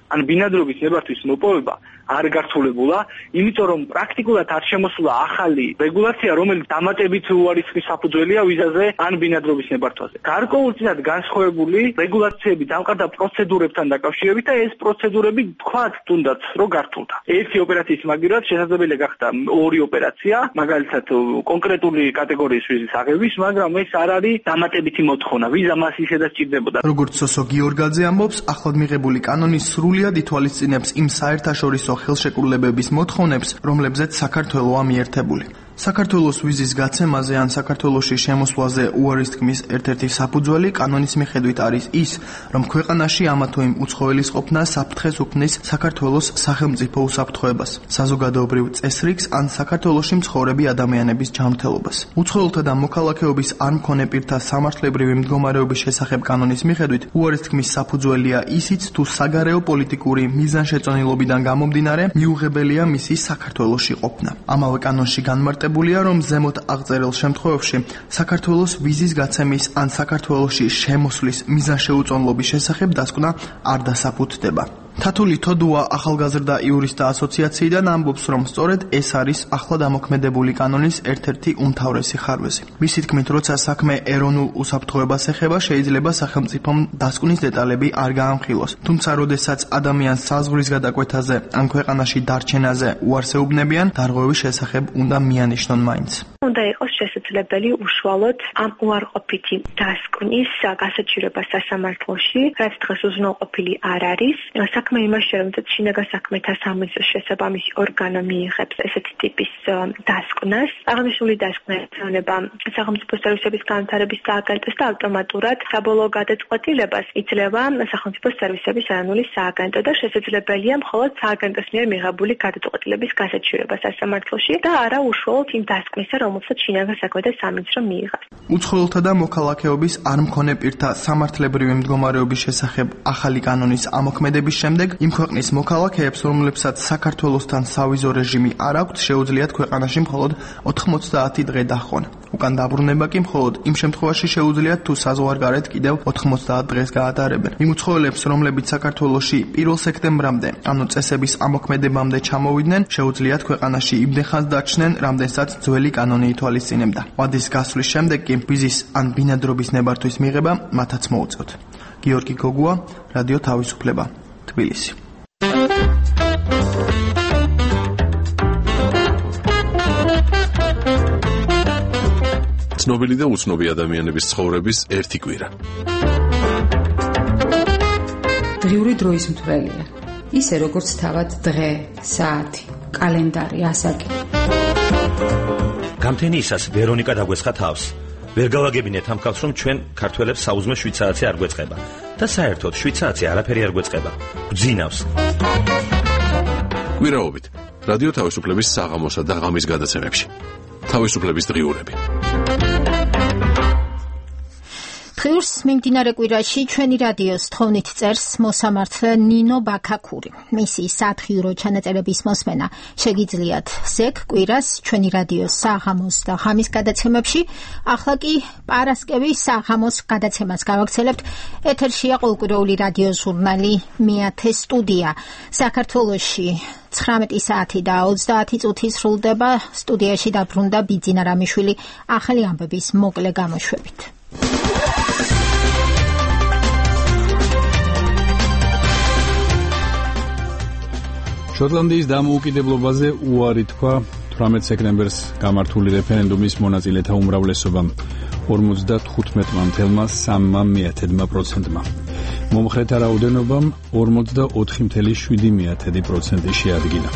ან ბინადრობის ნებართვის მოპოვება არ გართულებულა, იმიტომ რომ პრაქტიკულად არ შემოსულა ახალი რეგულაცია, რომელიც დამატებით უარისხის საფუძველია ვიზაზე ან ბინადრობის ნებართვაზე. გარკვეულწილად განსხვავებული რეგულაციები დამყარდა პროცედურებთან დაკავშირებით და ეს პროცედურები თქვათ თუნდაც რომ გართულდა. ერთი ოპერაციის მაგივრად შესაძლებელია გახდა ორი ოპერაცია, მაგალითად კონკრეტული კატეგორიის ვიზის აღების, მაგრამ ეს არ არის დამატებითი მოთხოვნა. ვიზა მას ისედაც სჭირდებოდა. როგორც სოსო გიორგაძე ამბობს, ახლად მიღებული კანონი სრულად ითვალისწინებს იმ საერთაშორისო ხელშეკრულებების მოთხოვნებს, რომლებზეც საქართველო ამიერთებული. საქართველოს ვიზის გაცემაზე ან საქართველოში შემოსვლაზე უარის თქმის ერთ-ერთი საფუძველი კანონის მიხედვით არის ის, რომ ქვეყანაში ამა თუ იმ უცხოელის ყოფნა საფრთხეს უქმნის საქართველოს სახელმწიფო უსაფრთხოებას, საზოგადოებრივ წესრიგს ან საქართველოში მცხოვრები ადამიანების ჯანმრთელობას. უცხოელთა და მოქალაქეობის არ მქონე პირთა სამართლებრივი მდგომარეობის შესახებ კანონის მიხედვით უარის თქმის საფუძველია ისიც, თუ საგარეო პოლიტიკური მიზანშეწონილობიდან გამომდინარე მიუღებელია მისი საქართველოში ყოფნა. ამავე კანონში განმარტება რომ ზემოთ აღწერილ შემთხვევებში საქართველოს ვიზის გაცემის ან საქართველოში შემოსვლის მიზანშეუწონლობის შესახებ დასკვნა არ დასაფუთდება. თათული თოდუა ახალგაზრდა იურისტთა ასოციაციიდან ამბობს, რომ სწორედ ეს არის ახლად ამოქმედებული კანონის ერთ-ერთი უმთავრესი ხარვეზი. მისი თქმით, როცა საქმე ეროვნულ უსაფრთხოებას ეხება, შეიძლება სახელმწიფომ დასკვნის დეტალები არ გაამხილოს. თუმცა, როდესაც ადამიანს საზღვრის გადაკვეთაზე ან ქვეყანაში დარჩენაზე უარს ეუბნებიან, დარღვევის შესახებ უნდა მიანიშნონ მაინც. უნდა იყოს შესაძლებელი უშუალოდ ამ უარყოფითი დასკვნის გასაჩივრება სასამართლოში, რაც დღეს უზრუნველყოფილი არ არის. საქმე იმაშია, რომ შინაგან საქმეთა სამინისტროს შესაბამისი ორგანო მიიღებს ესეთი ტიპის დასკვნას. აღნიშნული დასკვნა ეწევა სახელმწიფო სერვისების განვითარების სააგენტოს და ავტომატურად საბოლოო გადაწყვეტილებას იძლევა სახელმწიფო სერვისების ეროვნული სააგენტო და შესაძლებელია მხოლოდ სააგენტოს მიერ მიღებული გადაწყვეტილების გასაჩივრება სასამართლოში და არა უშუალოდ იმ დასკვნისა, რომელსაც შინაგან საქმეთა სამინისტრო მიიღებს. უცხოელთა და მოქალაქეობის არ მქონე პირთა სამართლებრივი მდგომარეობის შესახებ ახალი კანონის ამოქმედების შემდეგ იმ ქვეყნის მოქალაქეებს, რომლებსაც საქართველოსთან სავიზო რეჟიმი არ აქვთ, შეუძლიათ ქვეყანაში მხოლოდ ოთხმოცდაათი დღე დაჰყონ. უკან დაბრუნება კი მხოლოდ იმ შემთხვევაში შეუძლიათ, თუ საზღვარგარეთ კიდევ ოთხმოცდაათ დღეს გაატარებენ. იმ უცხოელებს, რომლებიც საქართველოში პირველ სექტემბრამდე, ანუ წესების ამოქმედებამდე ჩამოვიდნენ, შეუძლიათ ქვეყანაში იმდენხანს დაჩნენ, რამდენსაც ძველი კანონი ითვალისწინებდა. ვადის გასვლის შემდეგ კი ვიზის ან ბინადრობის ნებართვის მიღება მათაც მოუწევთ. გიორგი გოგუა, რადიო თავისუფლება, თბილისი. ცნობილი და უცნობი ადამიანების ცხოვრების ერთი კვირა. დღიური დროის მთვრელია. ისე როგორც თავად დღე, საათი, კალენდარი, ასაკი. გამთენიისას ვერონიკა დაგვესხა თავს. ვერ გავაგებინეთ ამ ხალხს, რომ ჩვენ ქართველებს საუზმე შვიდ საათი არ გვეწყება და საერთოდ შვიდ საათი არაფერი არ გვეწყება. გძინავს. კვირაობით რადიო თავისუფლების საღამოსა და ღამის გადაცემებში. თავისუფლების დღიურები. დღიურს მიმდინარე კვირაში ჩვენი რადიოს თხოვნით წერს მოსამართლე ნინო ბაქაქური. მისი სათხიურო ჩანაწერების მოსმენა შეგიძლიათ ზეგ კვირას ჩვენი რადიოს საღამოს და ღამის გადაცემებში. ახლა კი პარასკევის საღამოს გადაცემას გავაგრძელებთ. ეთერშია ყოველკვირეული რადიო ჟურნალი მეათე სტუდია. საქართველოში ცხრამეტი საათი და ოცდაათი წუთი სრულდება. სტუდიაში დაბრუნდა ბიძინა რამიშვილი ახალი ამბების მოკლე გამოშვებით. შოტლანდიის დამოუკიდებლობაზე უარი თქვა თვრამეტ სექტემბერს გამართული რეფერენდუმის მონაწილეთა უმრავლესობამ ორმოცდათხუთმეტ მამთელმა სამმა მეათედმა პროცენტმა. მომხრეთა რაოდენობამ ორმოცდაოთხი მთელი შვიდი მეათედი პროცენტი შეადგინა.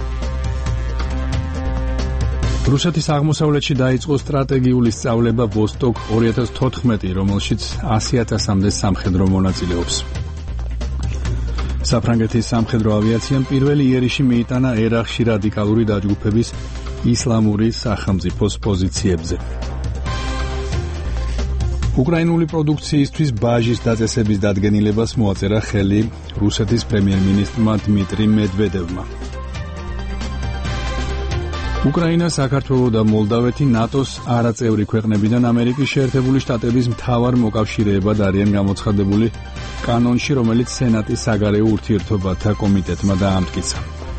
რუსეთის აღმოსავლეთში დაიწყო სტრატეგიული სწავლება ვოსტოკ ორი ათას თოთხმეტი, რომელშიც ასი ათასამდე სამხედრო მონაწილეობს. საფრანგეთის სამხედრო ავიაციამ პირველი იერიში მიიტანა ერაყში რადიკალური დაჯგუფების ისლამური სახელმწიფოს პოზიციებზე. უკრაინული პროდუქციისთვის ბაჟის დაწესების დადგენილებას მოაწერა ხელი რუსეთის პრემიერ-მინისტრმა დმიტრი მედვედევმა. უკრაინა, საქართველო და მოლდავეთი ნატოს არაწევრი ქვეყნებიდან ამერიკის შეერთებული შტატების მთავარ მოკავშირეებად არიან გამოცხადებული კანონში, რომელიც სენატის საგარეო ურთიერთობათა კომიტეტმა დაამტკიცა.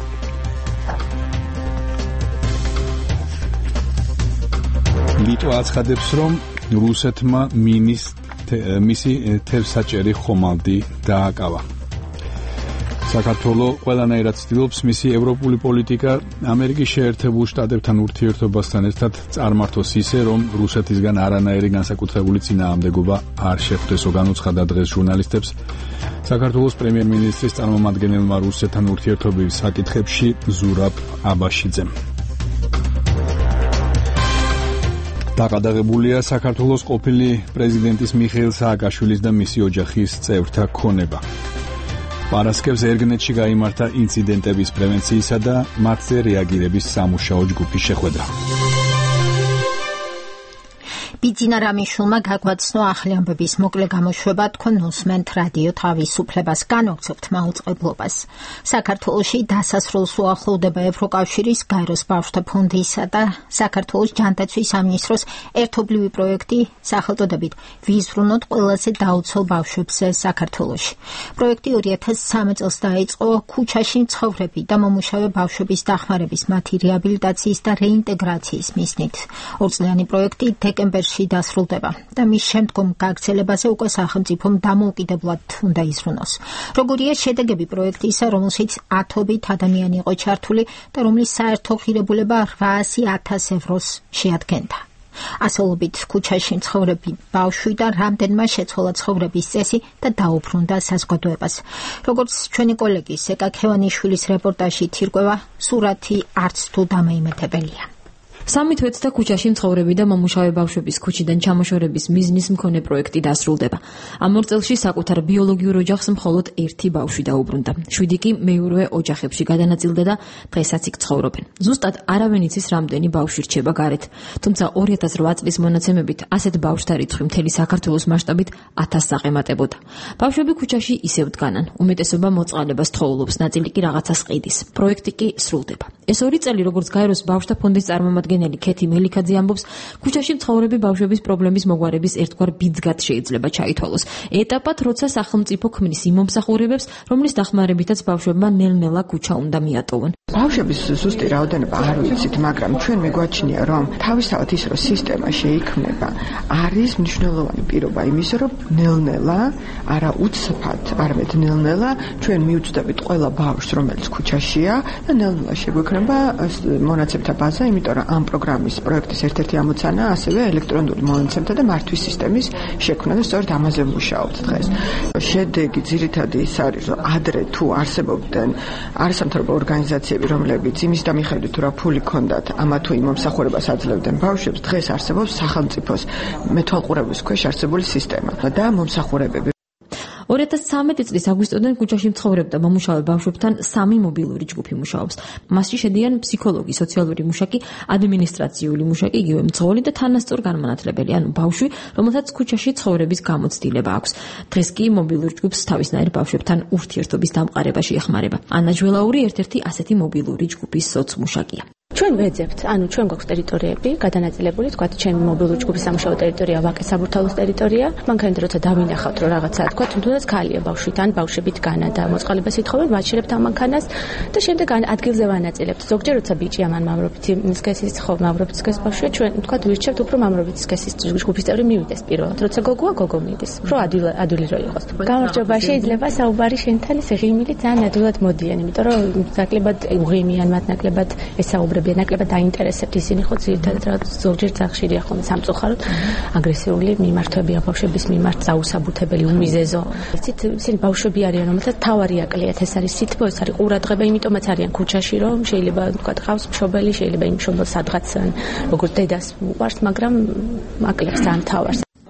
ლიტვა აცხადებს, რომ რუსეთმა მინის მისი თევზსაჭერი ხომალდი დააკავა. საქართველოს ყველანაირად ცდილობს მისი ევროპული პოლიტიკა ამერიკის შეერთებულ შტატებთან ურთიერთობასთან ერთად წარმართოს ისე, რომ რუსეთისგან არანაირი განსაკუთრებული წინააღმდეგობა არ შეხვდესო, განუცხადა დღეს ჟურნალისტებს საქართველოს პრემიერ-მინისტრის წარმომადგენელმა რუსეთთან ურთიერთობის საკითხებში ზურაბ აბაშიძემ. დაყადაღებულია საქართველოს ყოფილი პრეზიდენტის მიხეილ სააკაშვილის და მისი ოჯახის წევრთა ქონება. პარასკევს ერგნეტში გაიმართა ინციდენტების პრევენციისა და მათზე რეაგირების სამუშაო ჯგუფის შეხვედრა. ბიძინა რამიშულმა გაგვაცნო ახალი ამბების მოკლე გამოშვება, თქვენ უსმენთ რადიო თავისუფლებას, განვაგრძობთ მაუწყებლობას. საქართველოში დასასრულს უახლოვდება ევროკავშირის გაეროს ბავშვთა ფონდისა და საქართველოს ჯანდაცვის სამინისტროს ერთობლივი პროექტი სახელწოდებით ვიზრუნოთ ყველაზე დაუცველ ბავშვებზე საქართველოში. პროექტი ორი ათას სამი წელს დაიწყო ქუჩაში მცხოვრები და მომუშავე ბავშვების დახმარების, მათი რეაბილიტაციის და რეინტეგრაციის მიზნით. ორწლიანი პროექტი დეკემბერში დასრულდება და მის შემდგომ გაგრძელებაზე უკვე სახელმწიფომ დამოუკიდებლად უნდა იზრუნოს. როგორია შედეგები პროექტისა, რომელშიც ათობით ადამიანი იყო ჩართული და რომლის საერთო ღირებულება რვაასი ათას ევროს შეადგენდა. ასეულობით ქუჩაში მცხოვრები ბავშვი და რამდენმა შეცვალა ცხოვრების წესი და დაუბრუნდა საზოგადოებას. როგორც ჩვენი კოლეგი სეკა ქევანიშვილის რეპორტაჟით ირკვევა, სურათი არც თუ დამაიმედებელია. სამი თვეც და ქუჩაში მცხოვრები და მომუშავე ბავშვების ქუჩიდან ჩამოშორების მიზნის მქონე პროექტი დასრულდება. ამ ორ წელში საკუთარ ბიოლოგიურ ოჯახს მხოლოდ ერთი ბავშვი დაუბრუნდა. შვიდი კი მეურვე ოჯახებში გადანაწილდა და დღესაც იქ ცხოვრობენ. ზუსტად არავინ იცის, რამდენი ბავშვი რჩება გარეთ. თუმცა ორი ათას რვა წლის მონაცემებით ასეთ ბავშვთა რიცხვი მთელი საქართველოს მასშტაბით ათასს აღემატებოდა. ბავშვები ქუჩაში ისევ დგანან. უმეტესობა მოწყალებას თხოვლობს, ნაწილი კი რაღაცას ყიდის. პროექტი კი სრულდება. ეს ორი წელი, როგორც გაეროს ბავშვთა ფონდის წარმომადგენელი ქეთი მელიქაძე ამბობს, ქუჩაში მცხოვრები ბავშვების პრობლემის მოგვარების ერთგვარ ბიძგად შეიძლება ჩაითვალოს. ეტაპად, როცა სახელმწიფო ქმნის იმ მომსახურებებს, რომლის დახმარებითაც ბავშვებმა ნელ-ნელა ქუჩა უნდა მიატოვონ. ბავშვების ზუსტი რაოდენობა არ ვიცით, მაგრამ ჩვენ მეგვაჩნია, რომ თავისთავად ის, რომ სისტემა შეიქმნება, არის მნიშვნელოვანი პირობა იმის, რომ ნელ-ნელა, არა უცბად, არამედ ნელ-ნელა ჩვენ მივუძდებით ყველა ბავშვს, რომელიც ქუჩაშია და ნელ-ნელა შეგვექნება მონაცემთა ბაზა, იმიტომ რომ ამ პროგრამის პროექტის ერთ-ერთი ამოცანა ასევე ელექტრონული მონაცემთა და მართვის სისტემის შექმნა და სწორედ ამაზე ვმუშაობთ დღეს. შედეგი ძირითადად ის არის, რომ ადრე თუ არსებობდნენ არასამთავრობო ორგანიზაციები, რომლებიც იმის და მიხედვით თუ რა ფული ქონდათ ამა თუ იმ მომსახურებას აძლევდნენ ბავშვებს, დღეს არსებობს სახელმწიფოს მეთვალყურების ქვეშ არსებული სისტემა და მომსახურებები. ორი ათას ცხრამეტი წლის აგვისტოდან ქუჩაში მცხოვრებ და მომუშავე ბავშვებთან სამი მობილური ჯგუფი მუშაობს. მასში შედიან ფსიქოლოგი, სოციალური მუშაკი, ადმინისტრაციული მუშაკი, იგივე მძღოლი და თანასწორ განმანათლებელი, ანუ ბავშვი, რომელსაც ქუჩაში ცხოვრების გამოცდილება აქვს. დღეს კი მობილურ ჯგუფს თავისნაირ ბავშვებთან ურთიერთობის დამყარებაში ეხმარება. ანა ჯველაური ერთ-ერთი ასეთი მობილური ჯგუფის სოცმუშაკია. ჩვენ ვეძებთ, ანუ ჩვენ გვაქვს ტერიტორიები გადანაწილებული, თქვათ, ჩემი მობილური ჯგუფის სამუშაო ტერიტორია ვაკე საბურთალოს ტერიტორია. მანქანით როცა დავინახავთ, რომ რაღაცა, თქვათ, თუნდაც ქალია ბავშვით ან ბავშვებით განა და მოწყალებას ითხოვენ, ვაჩერებთ ამ მანქანას და შემდეგ ადგილზე ვანაწილებთ. ზოგჯერ როცა ბიჭია მან მამრობითი სქესის ხო, მამრობითი სქესის ბავშვია, ჩვენ თქვათ, ვირჩევთ უფრო მამრობითი სქესის ჯგუფის წევრი მივიდეს პირველად. როცა გოგოა, გოგო მიდის. რო ადვილი ადვილი რო იყოს. გამარჯობა, შეიძლება საუბარი შენთან ისე ღიმილი ძალიან ადვილად მოდიან, იმიტომ რომ ნაკლებად უღიმიან, მათ ნაკლებად ესაუბრებიან, ნაკლებად დაინტერესებთ ისინი, ხო ძირითადად რა ზოგჯერ ძახშირია ხოლმე სამწუხაროდ აგრესიული მიმართვებია ბავშვების მიმართ, საუსაბუთებელი, უმიზეზო. იცით, ისინი ბავშვები არიან, რომელთაც თავარი აკლიათ, ეს არის სითბო, ეს არის ყურადღება, იმიტომაც არიან ქუჩაში, რომ შეიძლება თქვა ყავს მშობელი, შეიძლება იმ მშობელს სადღაც როგორც დედას უყვარს, მაგრამ აკლებს ძალიან თავარს.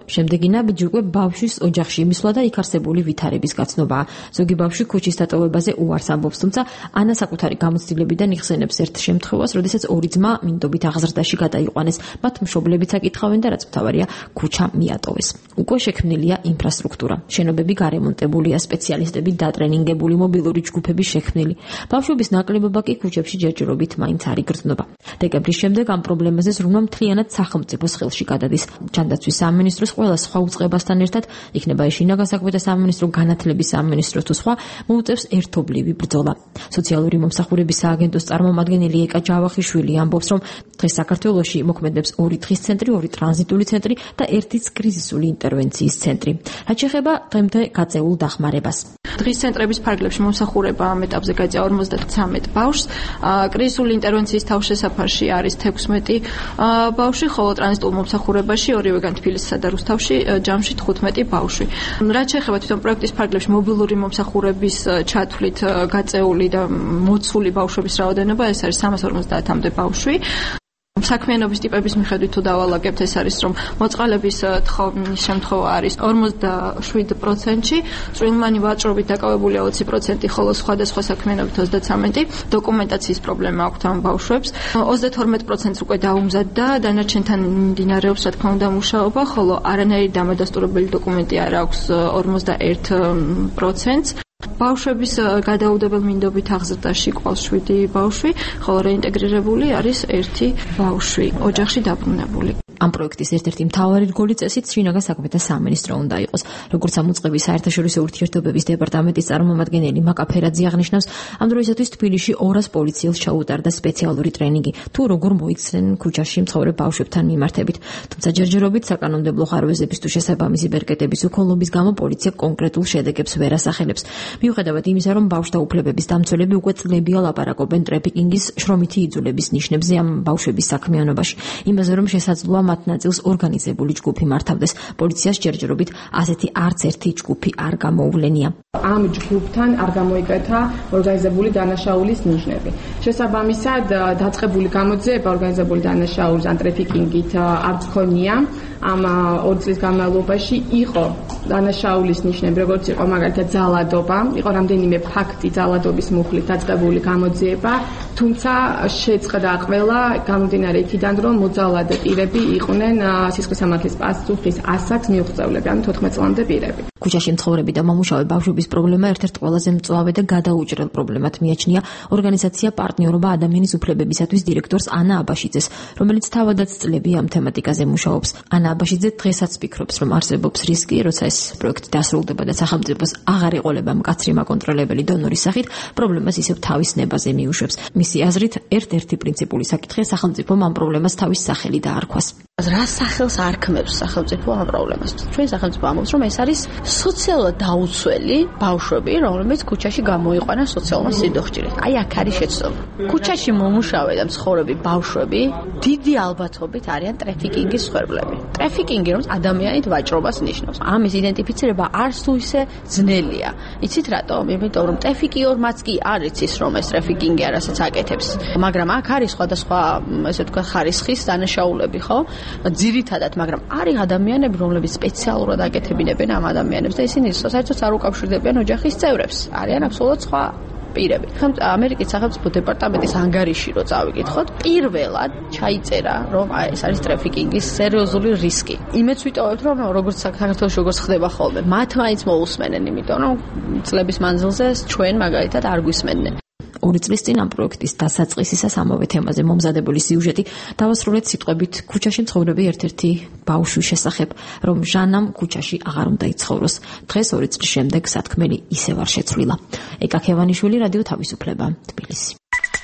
შემდეგი ნაბიჯი უკვე ბავშვის ოჯახში მისვლა და იქ არსებული ვითარების გაცნობაა. ზოგი ბავშვი ქუჩის დატოვებაზე უარს ამბობს, თუმცა ანა საკუთარი გამოცდილებიდან იხსენებს ერთ შემთხვევას, როდესაც ორი ძმა მინდობით აღზრდაში გადაიყვანეს. მათ მშობლებიც აკითხავენ და რაც მთავარია, ქუჩა მიატოვეს. უკვე შექმნილია ინფრასტრუქტურა. შენობები გარემონტებულია, სპეციალისტები დატრენინგებული, მობილური ჯგუფები შექმნილი. ბავშვების ნაკლებობა კი ქუჩებში ჯერჯერობით მაინც არ იგრძნობა. დეკემბრის შემდეგ ამ პრობლემაზე ზრუნვა მთლიანად სახელმწიფოს ხელში გადადის. ჯანდაცვის სამინისტროს ყველა სხვა უწყებასთან ერთად, იქნება ეს შინაგან საქმეთა სამინისტრო, განათლების სამინისტრო თუ სხვა, მოუწევს ერთობლივი ბრძოლა. სოციალური მომსახურების სააგენტოს წარმომადგენელი ეკა ჯავახიშვილი ამბობს, რომ დღეს საქართველოში მოქმედებს ორი დღის ცენტრი, ორი ტრანზიტული ცენტრი და ერთიც კრიზისული ინტერვენციის ცენტრი. რაც შეეხება დღემდე გაწეულ დახმარებას. დღის ცენტრების ფარგლებში მომსახურება ამ ეტაპზე გაიწია ორმოცდათვრამეტ ბავშვს. კრიზისული ინტერვენციის თავშესაფარში არის თექვსმეტი ბავშვი, ხოლო ტრანზიტულ მომსახურებაში ორივეგან თბილისსა და რუსთავში ჯამში თხუთმეტი ბავშვი. რაც შეეხება თვითონ პროექტის ფარგლებში მობილური მომსახურების ჩათვლით გაწეული და მოცული ბავშვების რაოდენობა, ეს არის სამას ორმოცდაათამდე ბავშვი. საქმიანობის ტიპების მიხედვით თუ დავალაგებთ, ეს არის რომ მოწყალების თხოვნის შემთხვევა არის ორმოცდაშვიდ პროცენტში, წვრილმანი ვაჭრობით დაკავებულია ოცი პროცენტი, ხოლო სხვადასხვა საქმიანობით ოცდათვრამეტი. დოკუმენტაციის პრობლემა აქვთ ამ ბავშვებს. ოცდათორმეტ პროცენტს უკვე დაუმზადდა, დანარჩენთან მიმდინარეობს რა თქმა უნდა მუშაობა, ხოლო არანაირი დამადასტურებელი დოკუმენტი არ აქვს ორმოცდაერთ პროცენტს. ბავშვების გადაუდებელ მინდობით აღზრდაში ყავს შვიდი ბავშვი, ხოლო რეინტეგრირებული არის ერთი ბავშვი, ოჯახში დაბრუნებული. ამ პროექტის ერთ-ერთი მთავარი რგოლი წესით შინაგან საქმეთა სამინისტრო უნდა იყოს. როგორც სამუწყები საერთაშორისო ურთიერთობების დეპარტამენტის წარმომადგენელი მაკა ფერაძე აღნიშნავს, ამ დროისათვის თბილისში ორას პოლიციელს ჩაუტარდა სპეციალური ტრენინგი, თუ როგორ მოიქცნენ ქუჩაში მცხოვრებ ბავშვებთან მიმართებით. თუმცა ჯერჯერობით საკანონმდებლო ხარვეზების თუ შესაბამისი ბერკეტების უქონლობის გამო პოლიცია კონკრეტულ შედეგებს ვერ ასახელებს. მიუხედავად იმისა, რომ ბავშვთა უფლებების დამცველები უკვე წლებია ლაპარაკობენ ტრაფიკინგის შრომითი იძულების ნიშნებზე ამ ბავშვების საქმიანობაში, იმაზე რომ შესაძლოა მათ ნაწილს ორგანიზებული ჯგუფი მართავდეს. პოლიციას ჯერჯერობით ასეთი არც ერთი ჯგუფი არ გამოუვლენია. ამ ჯგუფთან არ გამოიკეთა ორგანიზებული დანაშაულის ნიშნები. შესაბამისად, დაწყებული გამოძიება ორგანიზებული დანაშაულის ან ტრაფიკინგით არც ქონია. ამ ორი წლის განმავლობაში იყო დანაშაულის ნიშნები, როგორც იყო მაგალითად ძალადობა, იყო რამდენიმე ფაქტი ძალადობის მუხლით დაწყებული გამოძიება, თუმცა შეწყდა ყველა გამომდინარე იქიდან, რომ მოძალადე პირები იყვნენ სისხლისამართლის პასუხის ასაკს მიუღწევლები, ანუ თოთხმეტ წლამდე პირები. ქუჩაში მცხოვრები და მომუშავე ბავშვების პრობლემა ერთ-ერთ ყველაზე მწვავე და გადაუჭრელ პრობლემად მიაჩნია ორგანიზაცია პარტნიორობა ადამიანის უფლებებისათვის დირექტორს ანა აბაშიძეს, რომელიც თავადაც წლები ამ თემატიკაზე მუშაობს. ანა აბაშიძე დღესაც ფიქრობს, რომ არსებობს რისკი, როცა ეს პროექტი დასრულდება და სახელმწიფოს აღარ ეყოლება მკაცრი მაკონტროლებელი დონორის სახით, პრობლემას ისევ თავის ნებაზე მიუშვებს. მისი აზრით, ერთ-ერთი პრინციპული საკითხია სახელმწიფომ ამ პრობლემას თავის სახელი დაარქვას. რა სახელს არქმევს სახელმწიფო ამ პრობლემას? ჩვენ სახელმწიფო ამბობს, რომ ეს არის სოციალურად დაუცველი ბავშვები, რომლებიც ქუჩაში გამოიყვანა სოციალურ სიდოხჭირით. აი აქ არის შეცდომა. ქუჩაში მომუშავე და მცხოვრები ბავშვები დიდი ალბათობით არიან ტრაფიკინგის მსხვერპლები. ტრაფიკინგი რომ ადამიანით ვაჭრობას ნიშნავს. ამის იდენტიფიცირება არც თუ ისე ძნელია. იცით რატომ? იმიტომ რომ ტრაფიკიორმაც კი არ იცის რომ ეს ტრაფიკინგი არასაც აკეთებს. მაგრამ აქ არის სხვადასხვა ესე ვთქვათ ხარისხის დანაშაულები, ხო? ძირითადად, მაგრამ არის ადამიანები, რომლებიც სპეციალურად აკეთებინებენ ამ ადამიანებს და ისინი საერთოდ არ უკავშირდებიან ოჯახის წევრებს. არიან აბსოლუტურად სხვა პირები. ამერიკის სახელმწიფო დეპარტამენტის ანგარიში რო წავიკითხოთ, პირველად ჩაიწერა, რომ ეს არის ტრაფიკინგის სერიოზული რისკი. იმეც ვიტოვებთ, რომ როგორც საქართველოს როგორც ხდება ხოლმე, მათ მაინც მოусმენენ, იმიტომ რომ წლების მანძილზე ჩვენ მაგალითად არ გვისმენდნენ. ორი წლის წინ ამ პროექტის დასაწყისისას ამავე თემაზე მომზადებული სიუჟეტი დავასრულეთ სიტყვებით ქუჩაში მცხოვრები ერთ-ერთი ბავშვის შესახებ, რომ ჟანამ ქუჩაში აღარ უნდა იცხოვროს. დღეს ორი წლის შემდეგ სათქმელი ისევ არ შეცვლილა. ეკა ქევანიშვილი, რადიო თავისუფლება, თბილისი.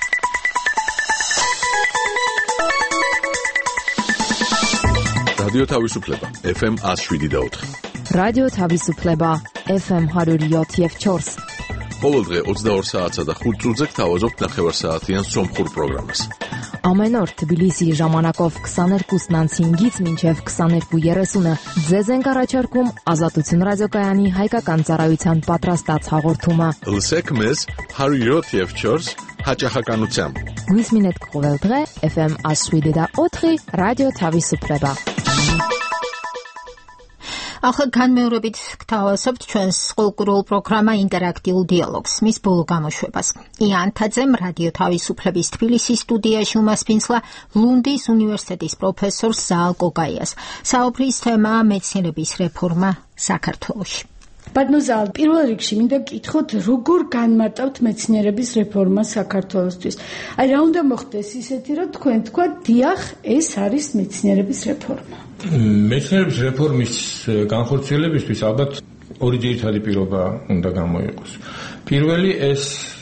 რადიო თავისუფლება, ეფ ემ ათს შვიდი და ოთხი. რადიო თავისუფლება, ეფ ემ ҳадуд и чотири. ყოველ დღე ოცდაორ საათსა და ხუთ წუთზე გთავაზობთ ნახევარსაათიან სომხურ პროგრამას. Ամեն օր Թբիլիսի ժամանակով քսաներկուսից հինգից մինչև քսաներկու երեսունը ձեզ ենք առաջարկում Ազատություն ռադիոկայանի հայկական ծառայության պատրաստած հաղորդումը։ Լսեք մեզ հարյուր և չորս հաճախականությամբ։ Գույս մինետ կողել դղե էֆ էմ աշվիդի դա օթղի ռադիո Թավիսուպլեբա։ ახლა განმეორებით გთავაზობთ ჩვენს კულტურულ პროგრამა ინტერაქტიულ დიალოგს, მის ბოლო გამოშვებას. იანთაძემ რადიო თავისუფლების თბილისის სტუდიაში უმასპინძლა ლუნდის უნივერსიტეტის პროფესორს ზაალ კოკაიას. საუბრის თემაა მეცნიერების რეფორმა საქართველოში. ბატონო ზაალ, პირველ რიგში მინდა გკითხოთ, როგორ განმარტავთ მეცნიერების რეფორმა საქართველოსთვის? აი, რა უნდა მოხდეს ისეთი, რომ თქვენ თქვათ, დიახ, ეს არის მეცნიერების რეფორმა. მეცნიერების რეფორმის განხორციელებისთვის ალბათ ორი ძირითადი პირობა უნდა გამოიყოს. პირველი, ეს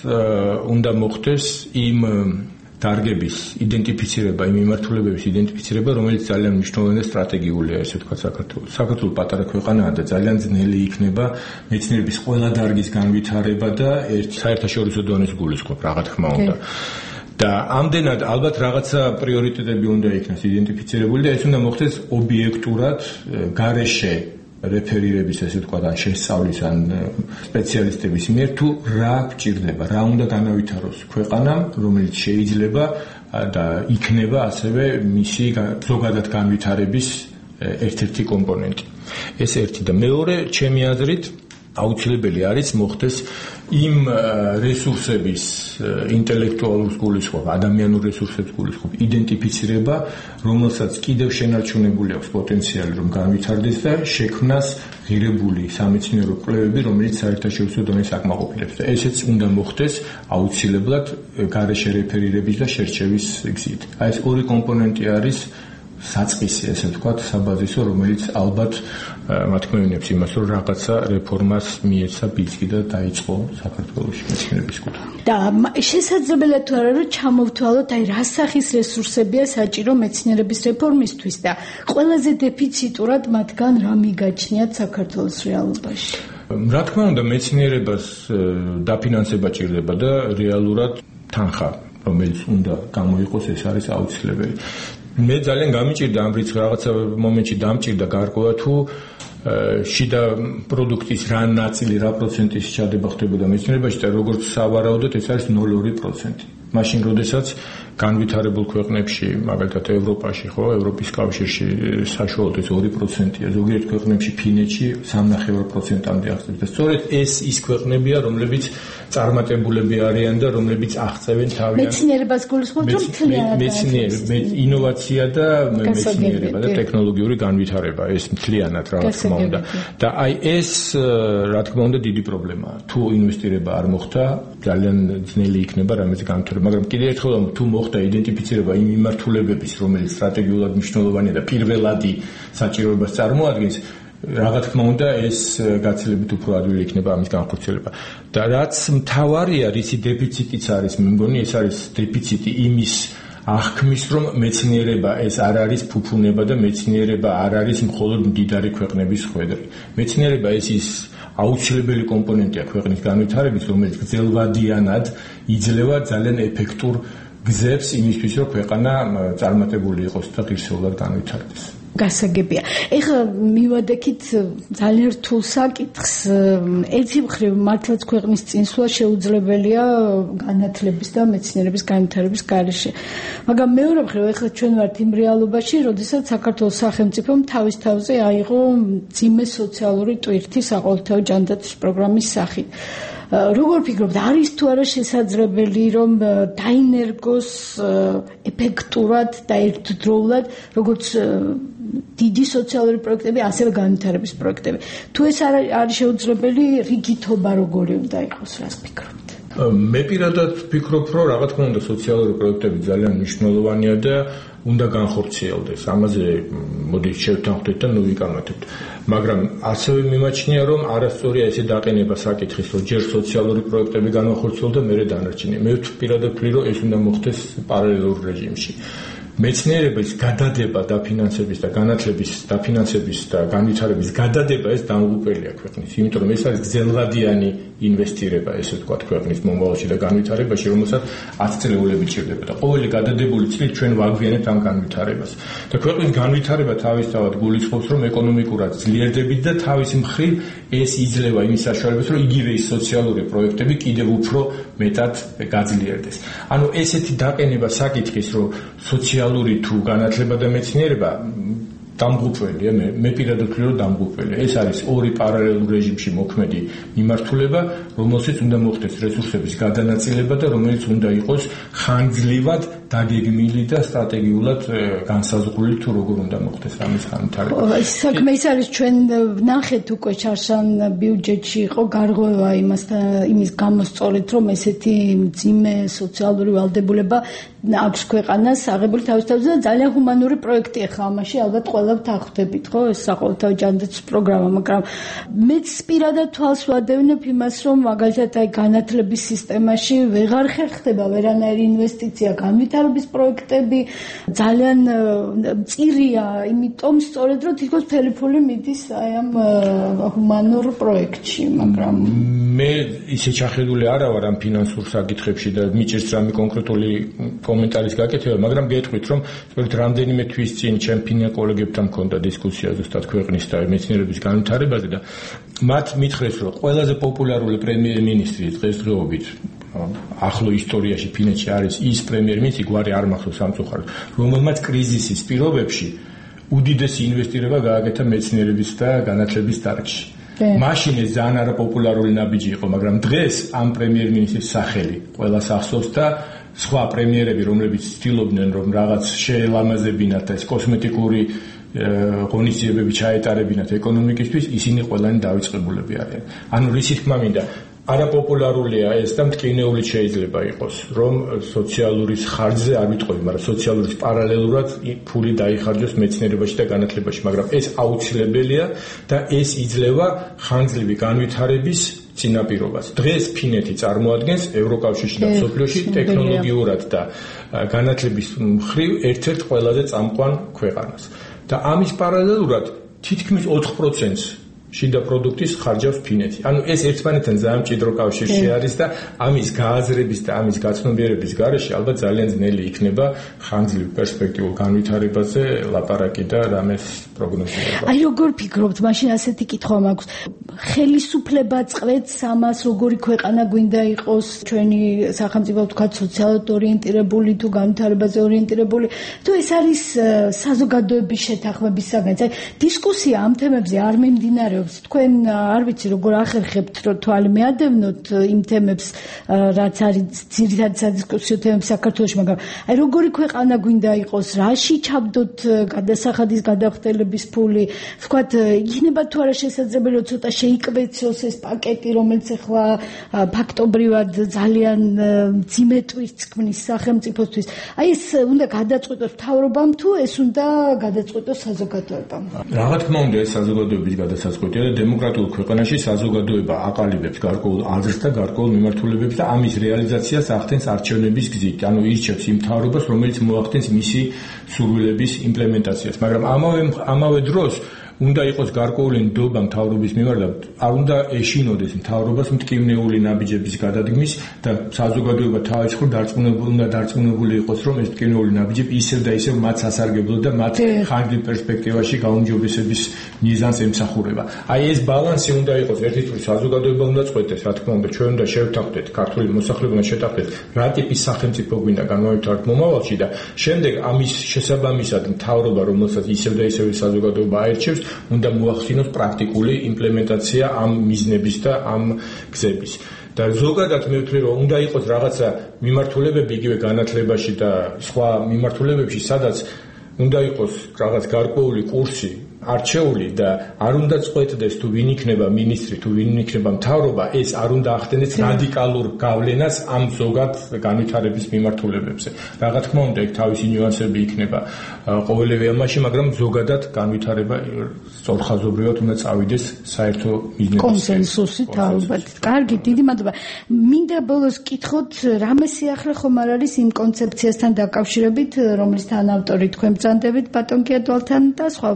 უნდა მოხდეს იმ დარგების იდენტიფიცირება, იმ მიმართულებების იდენტიფიცირება, რომელიც ძალიან მნიშვნელოვანი და სტრატეგიულია, ესე ვთქვათ, საქართველოს. საქართველოს პატარა ქვეყანაა და ძალიან ძნელი იქნება მეცნიერების ყველა დარგის განვითარება და ერთ საერთაშორისო დონეს გულისხმობ, რა თქმა უნდა. და ამდენად ალბათ რაღაცა პრიორიტეტები უნდა იქნას იდენტიფიცირებული და ეს უნდა მოხდეს ობიექტურად, გარეშე რეფერირების, ესე ვთქვათ, ან შესწავლის ან სპეციალისტების მიერ თუ რა გჭირდება, რა უნდა განავითაროს ქვეყანამ, რომელიც შეიძლება და იქნება ასევე მისი ზოგადად განვითარების ერთ-ერთი კომპონენტი. ეს ერთი და მეორე, ჩემი აზრით, აუცილებელი არის მოხდეს იმ რესურსების ინტელექტუალურ გულისხმობა, ადამიანურ რესურსებს გულისხმობა, იდენტიფიცირება, რომელსაც კიდევ შენარჩუნებული აქვს პოტენციალი, რომ განვითარდეს და შექმნას ღირებული სამეცნიერო კვლევები, რომელიც საერთაშორისო დონეს აკმაყოფილებს და ესეც უნდა მოხდეს აუცილებლად გარეშე რეფერირების და შერჩევის გზით. აი ეს ორი კომპონენტი არის საწყისი, ესე ვთქვათ, საბაზისო, რომელიც ალბათ მათქმევინებს იმას, რომ რაღაცა რეფორმას მიეცა ბიძგი და დაიწყო საქართველოში მეცნიერების კუთხე. და შესაძლებელია თუ არა, რომ ჩამოვთვალოთ, აი რა სახის რესურსებია საჭირო მეცნიერების რეფორმისთვის და ყველაზე დეფიციტურად მათგან რა მიგაჩნიათ საქართველოს რეალობაში? რა თქმა უნდა, მეცნიერებას დაფინანსება ჭირდება და რეალურად თანხა, რომელიც უნდა გამოიყოს, ეს არის აუცილებელი. მე ძალიან გამიჭირდა ამ რიცხვი რაღაცა მომენტში დამჭირდა გარკვევა თუ შიდა პროდუქტის რა ნაწილი, რა პროცენტის ჩადება ხდებოდა მეცნიერებაში და როგორც სავარაუდოდ ეს არის ნული ორი პროცენტი. მაშინ როდესაც განვითარებულ ქვეყნებში, მაგალითად ევროპაში, ხო, ევროპის კავშირში საშუალოდ ეს ორი პროცენტია, ზოგიერთ ქვეყნებში, ფინეთში სამნახევარ პროცენტამდე აღწევს. და სწორედ ეს ის ქვეყნებია, რომლებიც წარმატებულები არიან და რომლებიც აღწევენ თავიანთ მეცნიერებას გულისხმობთ, რომ მთლიანად მეცნიერება, ინოვაცია და მეცნიერება და ტექნოლოგიური განვითარება, ეს მთლიანად რა თქმა უნდა. და აი ეს რა თქმა უნდა დიდი პრობლემაა. თუ ინვესტირება არ მოხდა, ძალიან ძნელი იქნება რამეც განვითარება, მაგრამ კიდევ ერთხელ თუ მოხდა იდენტიფიცირება იმ მიმართულებების, რომელიც სტრატეგიულად მნიშვნელოვანია და პირველადი საჭიროებას წარმოადგენს, რა თქმა უნდა ეს გაცილებით უფრო ადვილი იქნება ამის განხორციელება. და რაც მთავარია, რისი დეფიციტიც არის, მე მგონი ეს არის დეფიციტი იმის აღქმის, რომ მეცნიერება ეს არ არის ფუფუნება და მეცნიერება არ არის მხოლოდ მდიდარი ქვეყნების ხვედრი. მეცნიერება ეს ის აუცილებელი კომპონენტია ქვეყნის განვითარების, რომელიც გრძელვადიანად იძლევა ძალიან ეფექტურ გზებს იმისთვის, რომ ქვეყანა წარმატებული იყოს და ღირსეულად განვითარდეს. გასაგებია. ეხლა მივადექით ძალიან რთულ საკითხს. ერთი მხრივ მართლაც ქვეყნის წინსვლა შეუძლებელია განათლების და მეცნიერების განვითარების გარეშე. მაგრამ მეორე მხრივ ეხლა ჩვენ ვართ იმ რეალობაში, როდესაც საქართველოს სახელმწიფომ თავის თავზე აიღო მძიმე სოციალური ტვირთი საყოველთაო ჯანდაცვის პროგრამის სახით. როგორ ფიქრობთ, არის თუ არა შესაძლებელი, რომ დაინერგოს ეფექტურად და ერთდროულად, როგორც დიდი სოციალური პროექტები, ასევე განვითარების პროექტები. თუ ეს არის შეუძლებელი, რიგითობა როგორი უნდა იყოს, რას ფიქრობთ? მე პირადად ფიქრობ, რომ რა თქმა უნდა სოციალური პროექტები ძალიან მნიშვნელოვანია და უნდა განხორციელდეს. ამაზე მოდით შევთანხმდეთ და ნუვიკამათებთ. მაგრამ ასევე მიმაჩნია, რომ არასწორია ესე დაყენება საკითხის, რომ ჯერ სოციალური პროექტები განახორციელოს და მერე დანარჩენი. მე პირადად ვფიქრობ, რომ ეს უნდა მოხდეს პარალელურ რეჟიმში. მეცნიერების გადადება დაფინანსების და განათლების დაფინანსების და განვითარების გადადება ეს დამღუპველია ქვეყნის, იმიტომ რომ ეს არის გრძელვადიანი ინვესტირება, ესე ვთქვათ, ქვეყნის მომავალში და განვითარებაში, რომელსაც ათწლეულები ჭირდება და ყოველი გადადებული წლით ჩვენ ვაგვიანებთ ამ განვითარებას. და ქვეყნის განვითარება თავისთავად გულისხმობს, რომ ეკონომიკურად ძლიერდებით და თავის მხრივ ეს იძლევა იმის საშუალებას, რომ იგივე ის სოციალური პროექტები კიდევ უფრო მეტად გაძლიერდეს. ანუ ესეთი დაყენება საკითხის, რომ სოციალური თუ განათლება და მეცნიერება დამღუპველია, მე მე პირადად ვთვლი რომ დამღუპველია. ეს არის ორი პარალელურ რეჟიმში მოქმედი მიმართულება, რომელშიც უნდა მოხდეს რესურსების გადანაწილება და რომელიც უნდა იყოს ხანგრძლივად დაგეგმილი და სტრატეგიულად განსაზღვრული თუ როგორ უნდა მოხდეს ამის განვითარება. საქმე ის არის ჩვენ ნახეთ უკვე ჩარშან ბიუჯეტში იყო გარღვევა იმასთან იმის გამოსწორეთ რომ ესეთი მძიმე სოციალური ვალდებულება აქვს ქვეყანას აღებული თავისთავად და ძალიან ჰუმანური პროექტია ხა ამაში ალბათ ყველა ვთანხმდებით ხო ეს საყოველთაო ჯანდაცვის პროგრამა მაგრამ მეც პირადად თვალს ვადევნებ იმას რომ მაგალითად აი განათლების სისტემაში ვეღარ ხერხდება ვერანაირი ინვესტიცია განვითარების პროექტები ძალიან მწირია იმიტომ სწორედ რომ თითქოს ფელი-ფული მიდის აი ამ ჰუმანურ პროექტში მაგრამ მე ისე ჩახედული არა ვარ ამ ფინანსურ საკითხებში და მიჭირს რამე კონკრეტული კომენტარის გაკეთება, მაგრამ გეტყვით, რომ სწორედ რამდენიმე თვის წინ ჩემ ფინა კოლეგებთან მქონდა დისკუსია ზუსტად ქვეყნის და მეცნიერების განვითარებაზე და მათ მითხრეს, რომ ყველაზე პოპულარული პრემიერ-მინისტრი დღესდღეობით ახლო ისტორიაში ფინეთში არის ის პრემიერ-მინისტრი, გვარი არ მახსოვს სამწუხაროდ, რომელმაც კრიზისის პირობებში უდიდესი ინვესტირება გააკეთა მეცნიერების და განათლების დარგში. მაშინ ეს ძალიან არაპოპულარული ნაბიჯი იყო, მაგრამ დღეს ამ პრემიერ-მინისტრის სახელი ყველას ახსოვს და სხვა პრემიერები, რომლებიც ცდილობდნენ, რომ რაღაც შეელამაზებინათ და ეს კოსმეტიკური ღონისძიებები ჩაეტარებინათ ეკონომიკისთვის, ისინი ყველანი დავიწყებულები არიან. ანუ რისი თქმა მინდა, არაპოპულარულია ეს და მტკივნეული შეიძლება იყოს, რომ სოციალურის ხარჯზე არ ვიტყვი, მაგრამ სოციალურის პარალელურად ფული დაიხარჯოს მეცნიერებაში და განათლებაში, მაგრამ ეს აუცილებელია და ეს იძლევა ხანგრძლივი განვითარების წინაპირობას. დღეს ფინეთი წარმოადგენს ევროკავშირში და მსოფლიოში ტექნოლოგიურად და განათლების მხრივ ერთ-ერთ ყველაზე წამყვან ქვეყანას. და ამის პარალელურად თითქმის ოთხ პროცენტს შიდა პროდუქტის ხარჯავს ფინეთი. ანუ ეს ერთმანეთთან ძალიან მჭიდრო კავშირში არის და ამის გააზრების და ამის გაცნობიერების გარეშე ალბათ ძალიან ძნელი იქნება ხანგრძლივ პერსპექტიულ განვითარებაზე ლაპარაკი და რამეს პროგნოზირება. აი როგორ ფიქრობთ, მაშინ ასეთი კითხვა მაქვს. ხელისუფლება წყვეტს ამას, როგორი ქვეყანა გვინდა იყოს ჩვენი სახელმწიფო თქვა სოციალურად ორიენტირებული თუ განვითარებაზე ორიენტირებული, თუ ეს არის საზოგადოების შეთანხმების საგანიც. აი დისკუსია ამ თემებზე არ მიმდინარეობს. თქვენ არ ვიცი როგორ ახერხებთ რომ თვალი მეადევნოთ იმ თემებს რაც არის ძირითადი სადისკუსიო თემები საქართველოში, მაგრამ აი როგორი ქვეყანა გვინდა იყოს, რაში ჩავდოთ გადასახადის გადახდელების ფული, ვთქვათ, იქნება თუ არა შესაძლებელი რომ ცოტა შეიკვეცოს ეს პაკეტი, რომელიც ახლა ფაქტობრივად ძალიან მძიმე ტვირთს ქმნის სახელმწიფოსთვის. აი ეს უნდა გადაწყვიტოს მთავრობამ თუ ეს უნდა გადაწყვიტოს საზოგადოებამ? რა თქმა უნდა ეს საზოგადოების გადასაწყვეტია და დემოკრატიულ ქვეყანაში საზოგადოება აყალიბებს გარკვეულ აზრს და გარკვეულ მიმართულებებს და ამის რეალიზაციას ახდენს არჩევნების გზით. ანუ ირჩევს იმ მთავრობას, რომელიც მოახდენს მისი სურვილების იმპლემენტაციას. მაგრამ ამავე ამავე დროს უნდა იყოს გარკვეული ნდობა მთავრობის მიმართ და არ უნდა ეშინოდეს მთავრობას მტკივნეული ნაბიჯების გადადგმის და საზოგადოება თავის მხრივ დარწმუნებული უნდა დარწმუნებული იყოს, რომ ეს მტკივნეული ნაბიჯები ისევ და ისევ მათ ასარგებლო და მათ ხანგრძლივ პერსპექტივაში გაუმჯობესების მიზანს ემსახურება. აი ეს ბალანსი უნდა იყოს, ერთის საზოგადოება უნდა წყვეტდეს, რა თქმა უნდა, ჩვენ უნდა შევთანხმდეთ, ქართული მოსახლეობა უნდა შეთანხმდეთ, რა ტიპის სახელმწიფო გვინდა განმავთაროთ მომავალში და შემდეგ ამის შესაბამისად მთავრობა, რომელსაც ისევ და ისევ საზოგადოება აირჩევს, უნდა მოახდინოს პრაქტიკული იმპლემენტაცია ამ მიზნების და ამ გზების. და ზოგადად მე ვთვლი, რომ უნდა იყოს რაღაცა მიმართულებები იგივე განათლებაში და სხვა მიმართულებებში, სადაც უნდა იყოს რაღაც გარკვეული კურსი არჩეული და არ უნდა წყვეტდეს თუ ვინ იქნება მინისტრი, თუ ვინ იქნება მთავრობა, ეს არ უნდა ახდენდეს რადიკალურ გავლენას ამ ზოგად განვითარების მიმართულებებზე. რა თქმა უნდა, ეგ თავისი ნიუანსები იქნება ყოველივე ამაში, მაგრამ ზოგადად განვითარება სწორხაზობრივად უნდა წავიდეს საერთო მიზნების კონსენსუსით ალბათ. კარგი, დიდი მადლობა. მინდა ბოლოს კითხოთ, რამე სიახლე ხომ არ არის იმ კონცეფციასთან დაკავშირებით, რომლის თანავტორი თქვენ ბრძანდებით ბატონ გიადვალთან და სხვა ავტორებთან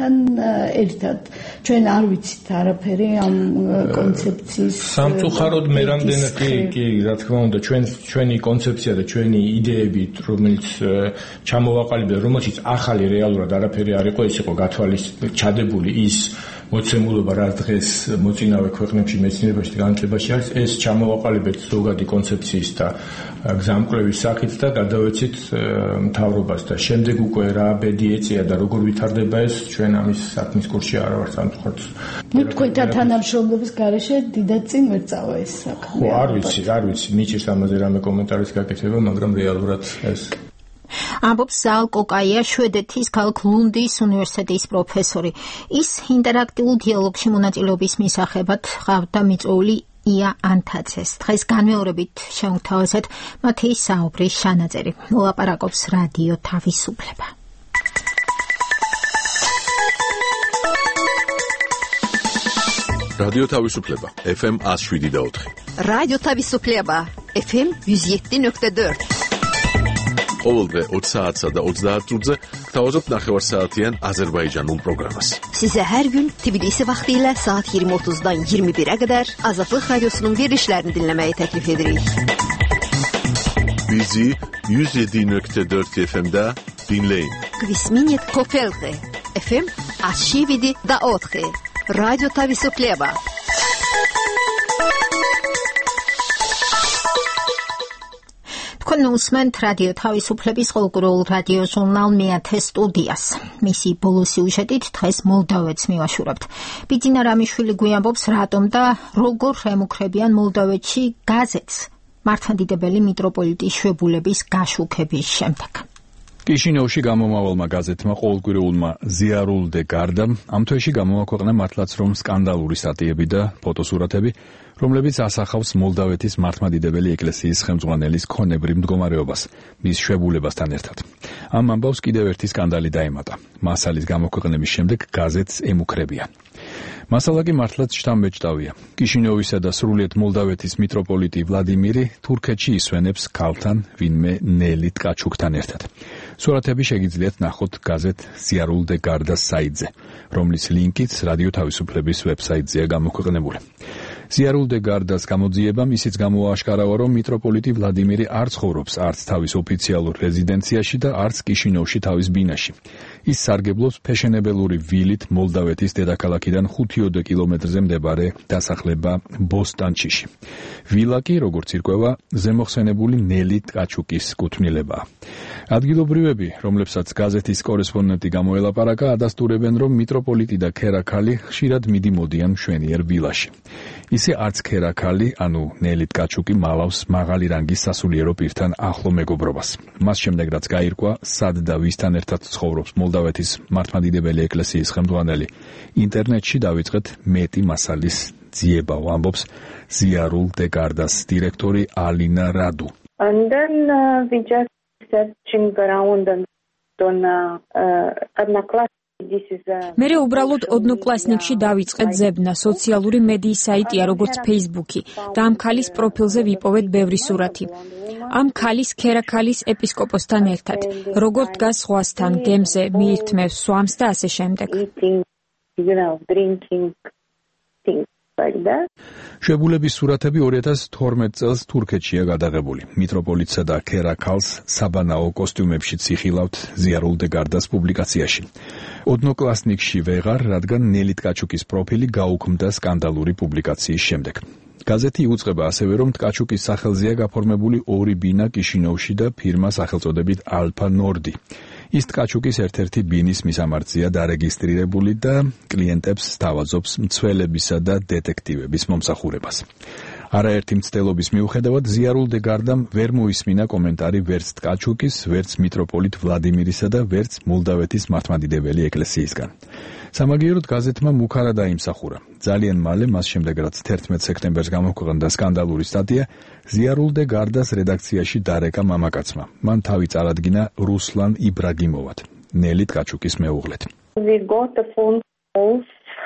მათთან ერთად. ჩვენ არ ვიცით არაფერი ამ კონცეფციის სამწუხაროდ მე რამდენად კი კი რა თქმა უნდა ჩვენ ჩვენი კონცეფცია და ჩვენი იდეები რომელიც ჩამოვაყალიბდა რომელშიც ახალი რეალურად არაფერი არ იყო ის იყო გათვალის ჩადებული ის მოცემულობა რა დღეს მოწინავე ქვეყნებში მეცნიერებაში და განათლებაში არის ეს ჩამოვაყალიბეთ ზოგადი კონცეფციის და გზამკვლევის სახით და გადავეცით მთავრობას და შემდეგ უკვე რა ბედი ეწია და როგორ ვითარდება ეს ჩვენ ამის საქმის კურსში არ ვარ სამწუხაროდ ნუ თქვენთან თანამშრომლობის გარეშე დიდად წინ ვერ წავა ეს საქმე ხო არ ვიცი არ ვიცი მიჭირს ამაზე რამე კომენტარის გაკეთება მაგრამ რეალურად ეს ამბობს ზალ კოკაია, შვედეთის ქალაქ ლუნდის უნივერსიტეტის პროფესორი. ის ინტერაქტიულ დიალოგში მონაწილეობის მისაღებად ყავდა მიწვეული ია ანთაძეს. დღეს განმეორებით შევთავაზეთ მათი საუბრის შანაწერი. მოლაპარაკობს რადიო თავისუფლება. რადიო თავისუფლება ეფ ემ one oh seven point four. რადიო თავისუფლება ეფ ემ one oh seven point four. ყოველდღე ოცი საათსა და ოცდაათ წუთზე გთავაზობთ ნახევარსაათიან აზერბაიჯანულ პროგრამას. Size her gün Tbilisi vaxtilə saat yirmi otuzdan yirmi birə qədər Azadlıq Radiosunun verilişlərini dinləməyi təklif edirik. Bizi one oh seven point four эф эм-də dinləyin. Kvisminit Kopelge эф эм one oh seven point four. Radio Tavisupleba. თქვენ უსმენთ რადიო თავისუფლების ყოველკვირეულ რადიო ჟურნალ მეათე სტუდიას. მისი ბოლო სიუჟეტით დღეს მოლდავეთს მივაშურებთ. ბიძინა რამიშვილი გვიამბობს რატომ და როგორ ემუქრებიან მოლდავეთში გაზეთს მართლმადიდებელი მიტროპოლიტის შვებულების გაშუქების შემდეგ. კიშინევში გამომავალმა გაზეთმა ყოველკვირეულმა ზიარულ დე გარდამ ამ თვეში გამოვაქვეყნა მართლაც რომ სკანდალური სტატიები და ფოტოსურათები, რომლებიც ასახავს მოლდავეთის მართლმადიდებელი ეკლესიის ხელმძღვანელის ქონებრივ მდგომარეობას მის შვებულებასთან ერთად. ამ ამბავს კიდევ ერთი სკანდალი დაემატა. მასალის გამოქვეყნების შემდეგ გაზეთს ემუქრებიან. მასალა კი მართლაც შთამბეჭდავია. კიშინევისა და სრულიად მოლდავეთის მიტროპოლიტი ვლადიმირი თურქეთში ისვენებს ქალთან ვინმე ნელი ტკაჩუკთან ერთად. სურათები შეგიძლიათ ნახოთ გაზეთ ზიარულ დე გარდას საიტზე, რომლის ლინკიც რადიო თავისუფლების ვებსაიტზეა გამოქვეყნებული. ზიარულ დე გარდას გამოძიებამ ისიც გამოააშკარავა, რომ მიტროპოლიტი ვლადიმირი არ ცხოვრობს არც თავის ოფიციალურ რეზიდენციაში და არც კიშინევში თავის ბინაში. ის სარგებლობს ფეშენებელური ვილით მოლდავეთის დედაქალაქიდან ხუთიოდე კილომეტრზე მდებარე დასახლება ბოსტანჩიში. ვილა კი, როგორც ირკვევა, ზემოხსენებული ნელი ტკაჩუკის კუთვნილებაა. ადგილობრივები, რომლებსაც გაზეთის კორესპონდენტი გამოელაპარაკა, ადასტურებენ, რომ მიტროპოლიტი და ქერაქალი ხშირად მიდიმოდიან მშვენიერ ვილაში. ისე არც ქერაქალი, ანუ ნელი ტკაჩუკი მალავს მაღალი რანგის სასულიერო პირთან ახლო მეგობრობას. მას შემდეგ რაც გაირკვა, სად და ვისთან ერთად ცხოვრობს მოლდავეთის მართლმადიდებელი ეკლესიის ხელმძღვანელი, ინტერნეტში დავიწყეთ მეტი მასალის ძიება, ამბობს ზიარულ დე გარდას დირექტორი ალინა რადუ. And then uh, we just searching around and on uh, uh, მერე უბრალოდ ოდნოკლასნიკში დავიწყეთ ზებნა, სოციალური მედიის საიტია, როგორც Facebook-ი და ამ ქალის პროფილზე ვიპოვეთ ბევრი სურათი. ამ ქალის ქერაქალის ეპისკოპოსთან ერთად, როგორ დგას ზღვასთან, გემზე, მიირთმევს, სვამს და ასე შემდეგ. შვებულების სურათები ორი ათას თორმეტ წელს თურქეთშია გადაღებული. მიტროპოლიტსა და ქერაქალს საბანაო კოსტიუმებში ციხილავთ ზიარულ დე გარდას პუბლიკაციაში. ოდნოკლასნიკში ვეღარ, რადგან ნელი ტკაჩუკის პროფილი გაუქმდა სკანდალური პუბლიკაციის შემდეგ. გაზეთი იუწყება ასევე, რომ ტკაჩუკის სახელზეა გაფორმებული ორი ბინა კიშინევში და ფირმა სახელწოდებით ალფა ნორდი. ის ტკაჩუკის ერთ-ერთი ბინის მისამართზეა დარეგისტრირებული და კლიენტებს სთავაზობს მცველებისა და დეტექტივების მომსახურებას. არაერთი მცდელობის მიუხედავად ზიარულ დე გარდამ ვერ მოისმინა კომენტარი ვერც ტკაჩუკის, ვერც მიტროპოლიტ ვლადიმირისა და ვერც მოლდავეთის მართლმადიდებელი ეკლესიისგან. სამაგიეროდ გაზეთმა მუქარა დაიმსახურა. ძალიან მალე მას შემდეგ რაც თერთმეტ სექტემბერს გამოქვეყნდა სკანდალური სტატია, ზიარულ დე გარდას რედაქციაში დარეკა მამაკაცმა. მან თავი წარადგინა რუსლან იბრაგიმოვად, ნელი ტკაჩუკის მეუღლეთ. We got a phone call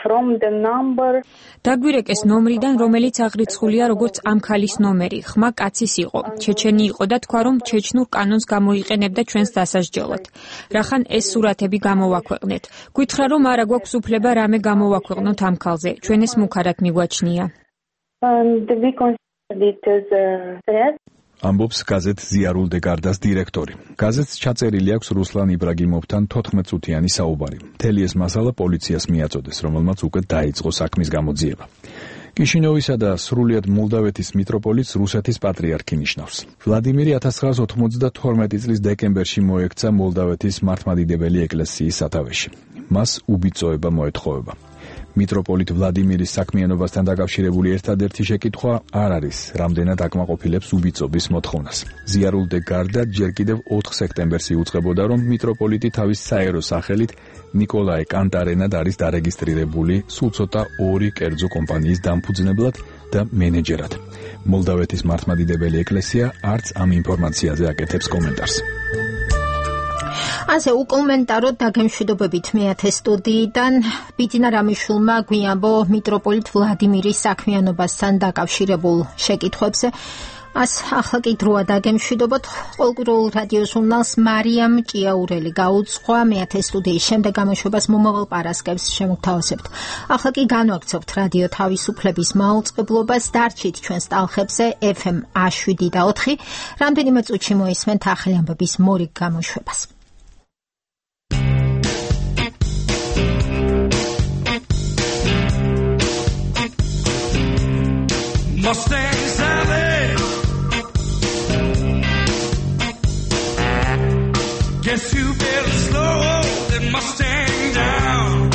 from the number დაგვირეკეს ნომრიდან, რომელიც აღრიცხულია როგორც ამ ქალის ნომერი. ხმა კაცის იყო, ჩეჩენი იყო და თქვა რომ ჩეჩნურ კანონს გამოიყენებდა ჩვენს დასასჯელად. რახან ეს სურათები გამოვაქვეყნეთ. გითხრა რომ არა გვაქვს უფლება რამე გამოვაქვეყნოთ ამ ქალზე. ჩვენ ეს მუქარად მიგვაჩნია. and we considered it as a threat. ამბობს გაზეთ ზიარულ დე გარდას დირექტორი. გაზეთს ჩაწერილი აქვს რუსლან იბრაგიმოვთან თოთხმეტ წუთიანი საუბარი. მთელი ეს მასალა პოლიციას მიაწოდეს, რომელმაც უკვე დაიწყო საქმის გამოძიება. კიშინოვისა და სრულიად მოლდავეთის მიტროპოლიტს რუსეთის პატრიარქი ნიშნავს. ვლადიმირი ათას ცხრაას ოცდათორმეტი წლის დეკემბერში მოექცა მოლდავეთის მართლმადიდებელი ეკლესიის სათავეში. მას უბიწოება მოეთხოვება. მიტროპოლიტ ვლადიმირის საქმიანობასთან დაკავშირებული ერთადერთი შეკითხვა არ არის, რამდენად აკმაყოფილებს უბიწობის მოთხოვნას. ზიარულ დე გარდა ჯერ კიდევ ოთხ სექტემბერს იუწყებოდა, რომ მიტროპოლიტი თავის საერო სახელით ნიკოლაი კანტარენად არის დარეგისტრირებული სულ ცოტა ორი კერძო კომპანიის დამფუძნებლად და მენეჯერად. მოლდავეთის მართლმადიდებელი ეკლესია არც ამ ინფორმაციაზე აკეთებს კომენტარს. ასე უკომენტაროთ დაგემშვიდობებით მეათე სტუდიიდან ბიძინა რამიშვილმა გვიამბო მიტროპოლიტ ვლადიმირის საქმიანობასთან დაკავშირებულ შეკითხვებზე. ას ახლა კი დროა დაგემშვიდობოთ ყოველკვირეულ რადიო ჟურნალს მარიამ ჭიაურელი გაუძღვა მეათე სტუდიის შემდეგ გამოშვებას მომავალ პარასკევს შემოგთავაზებთ. ახლა კი განვაგრძობთ რადიო თავისუფლების მაუწყებლობას, დარჩით ჩვენს ტალხებზე ეფ ემ შვიდ და ოთხი. რამდენიმე წუთში მოისმენთ ახალი ამბების მორიგ გამოშვებას. Mustang Sally, guess you better slow that Mustang down.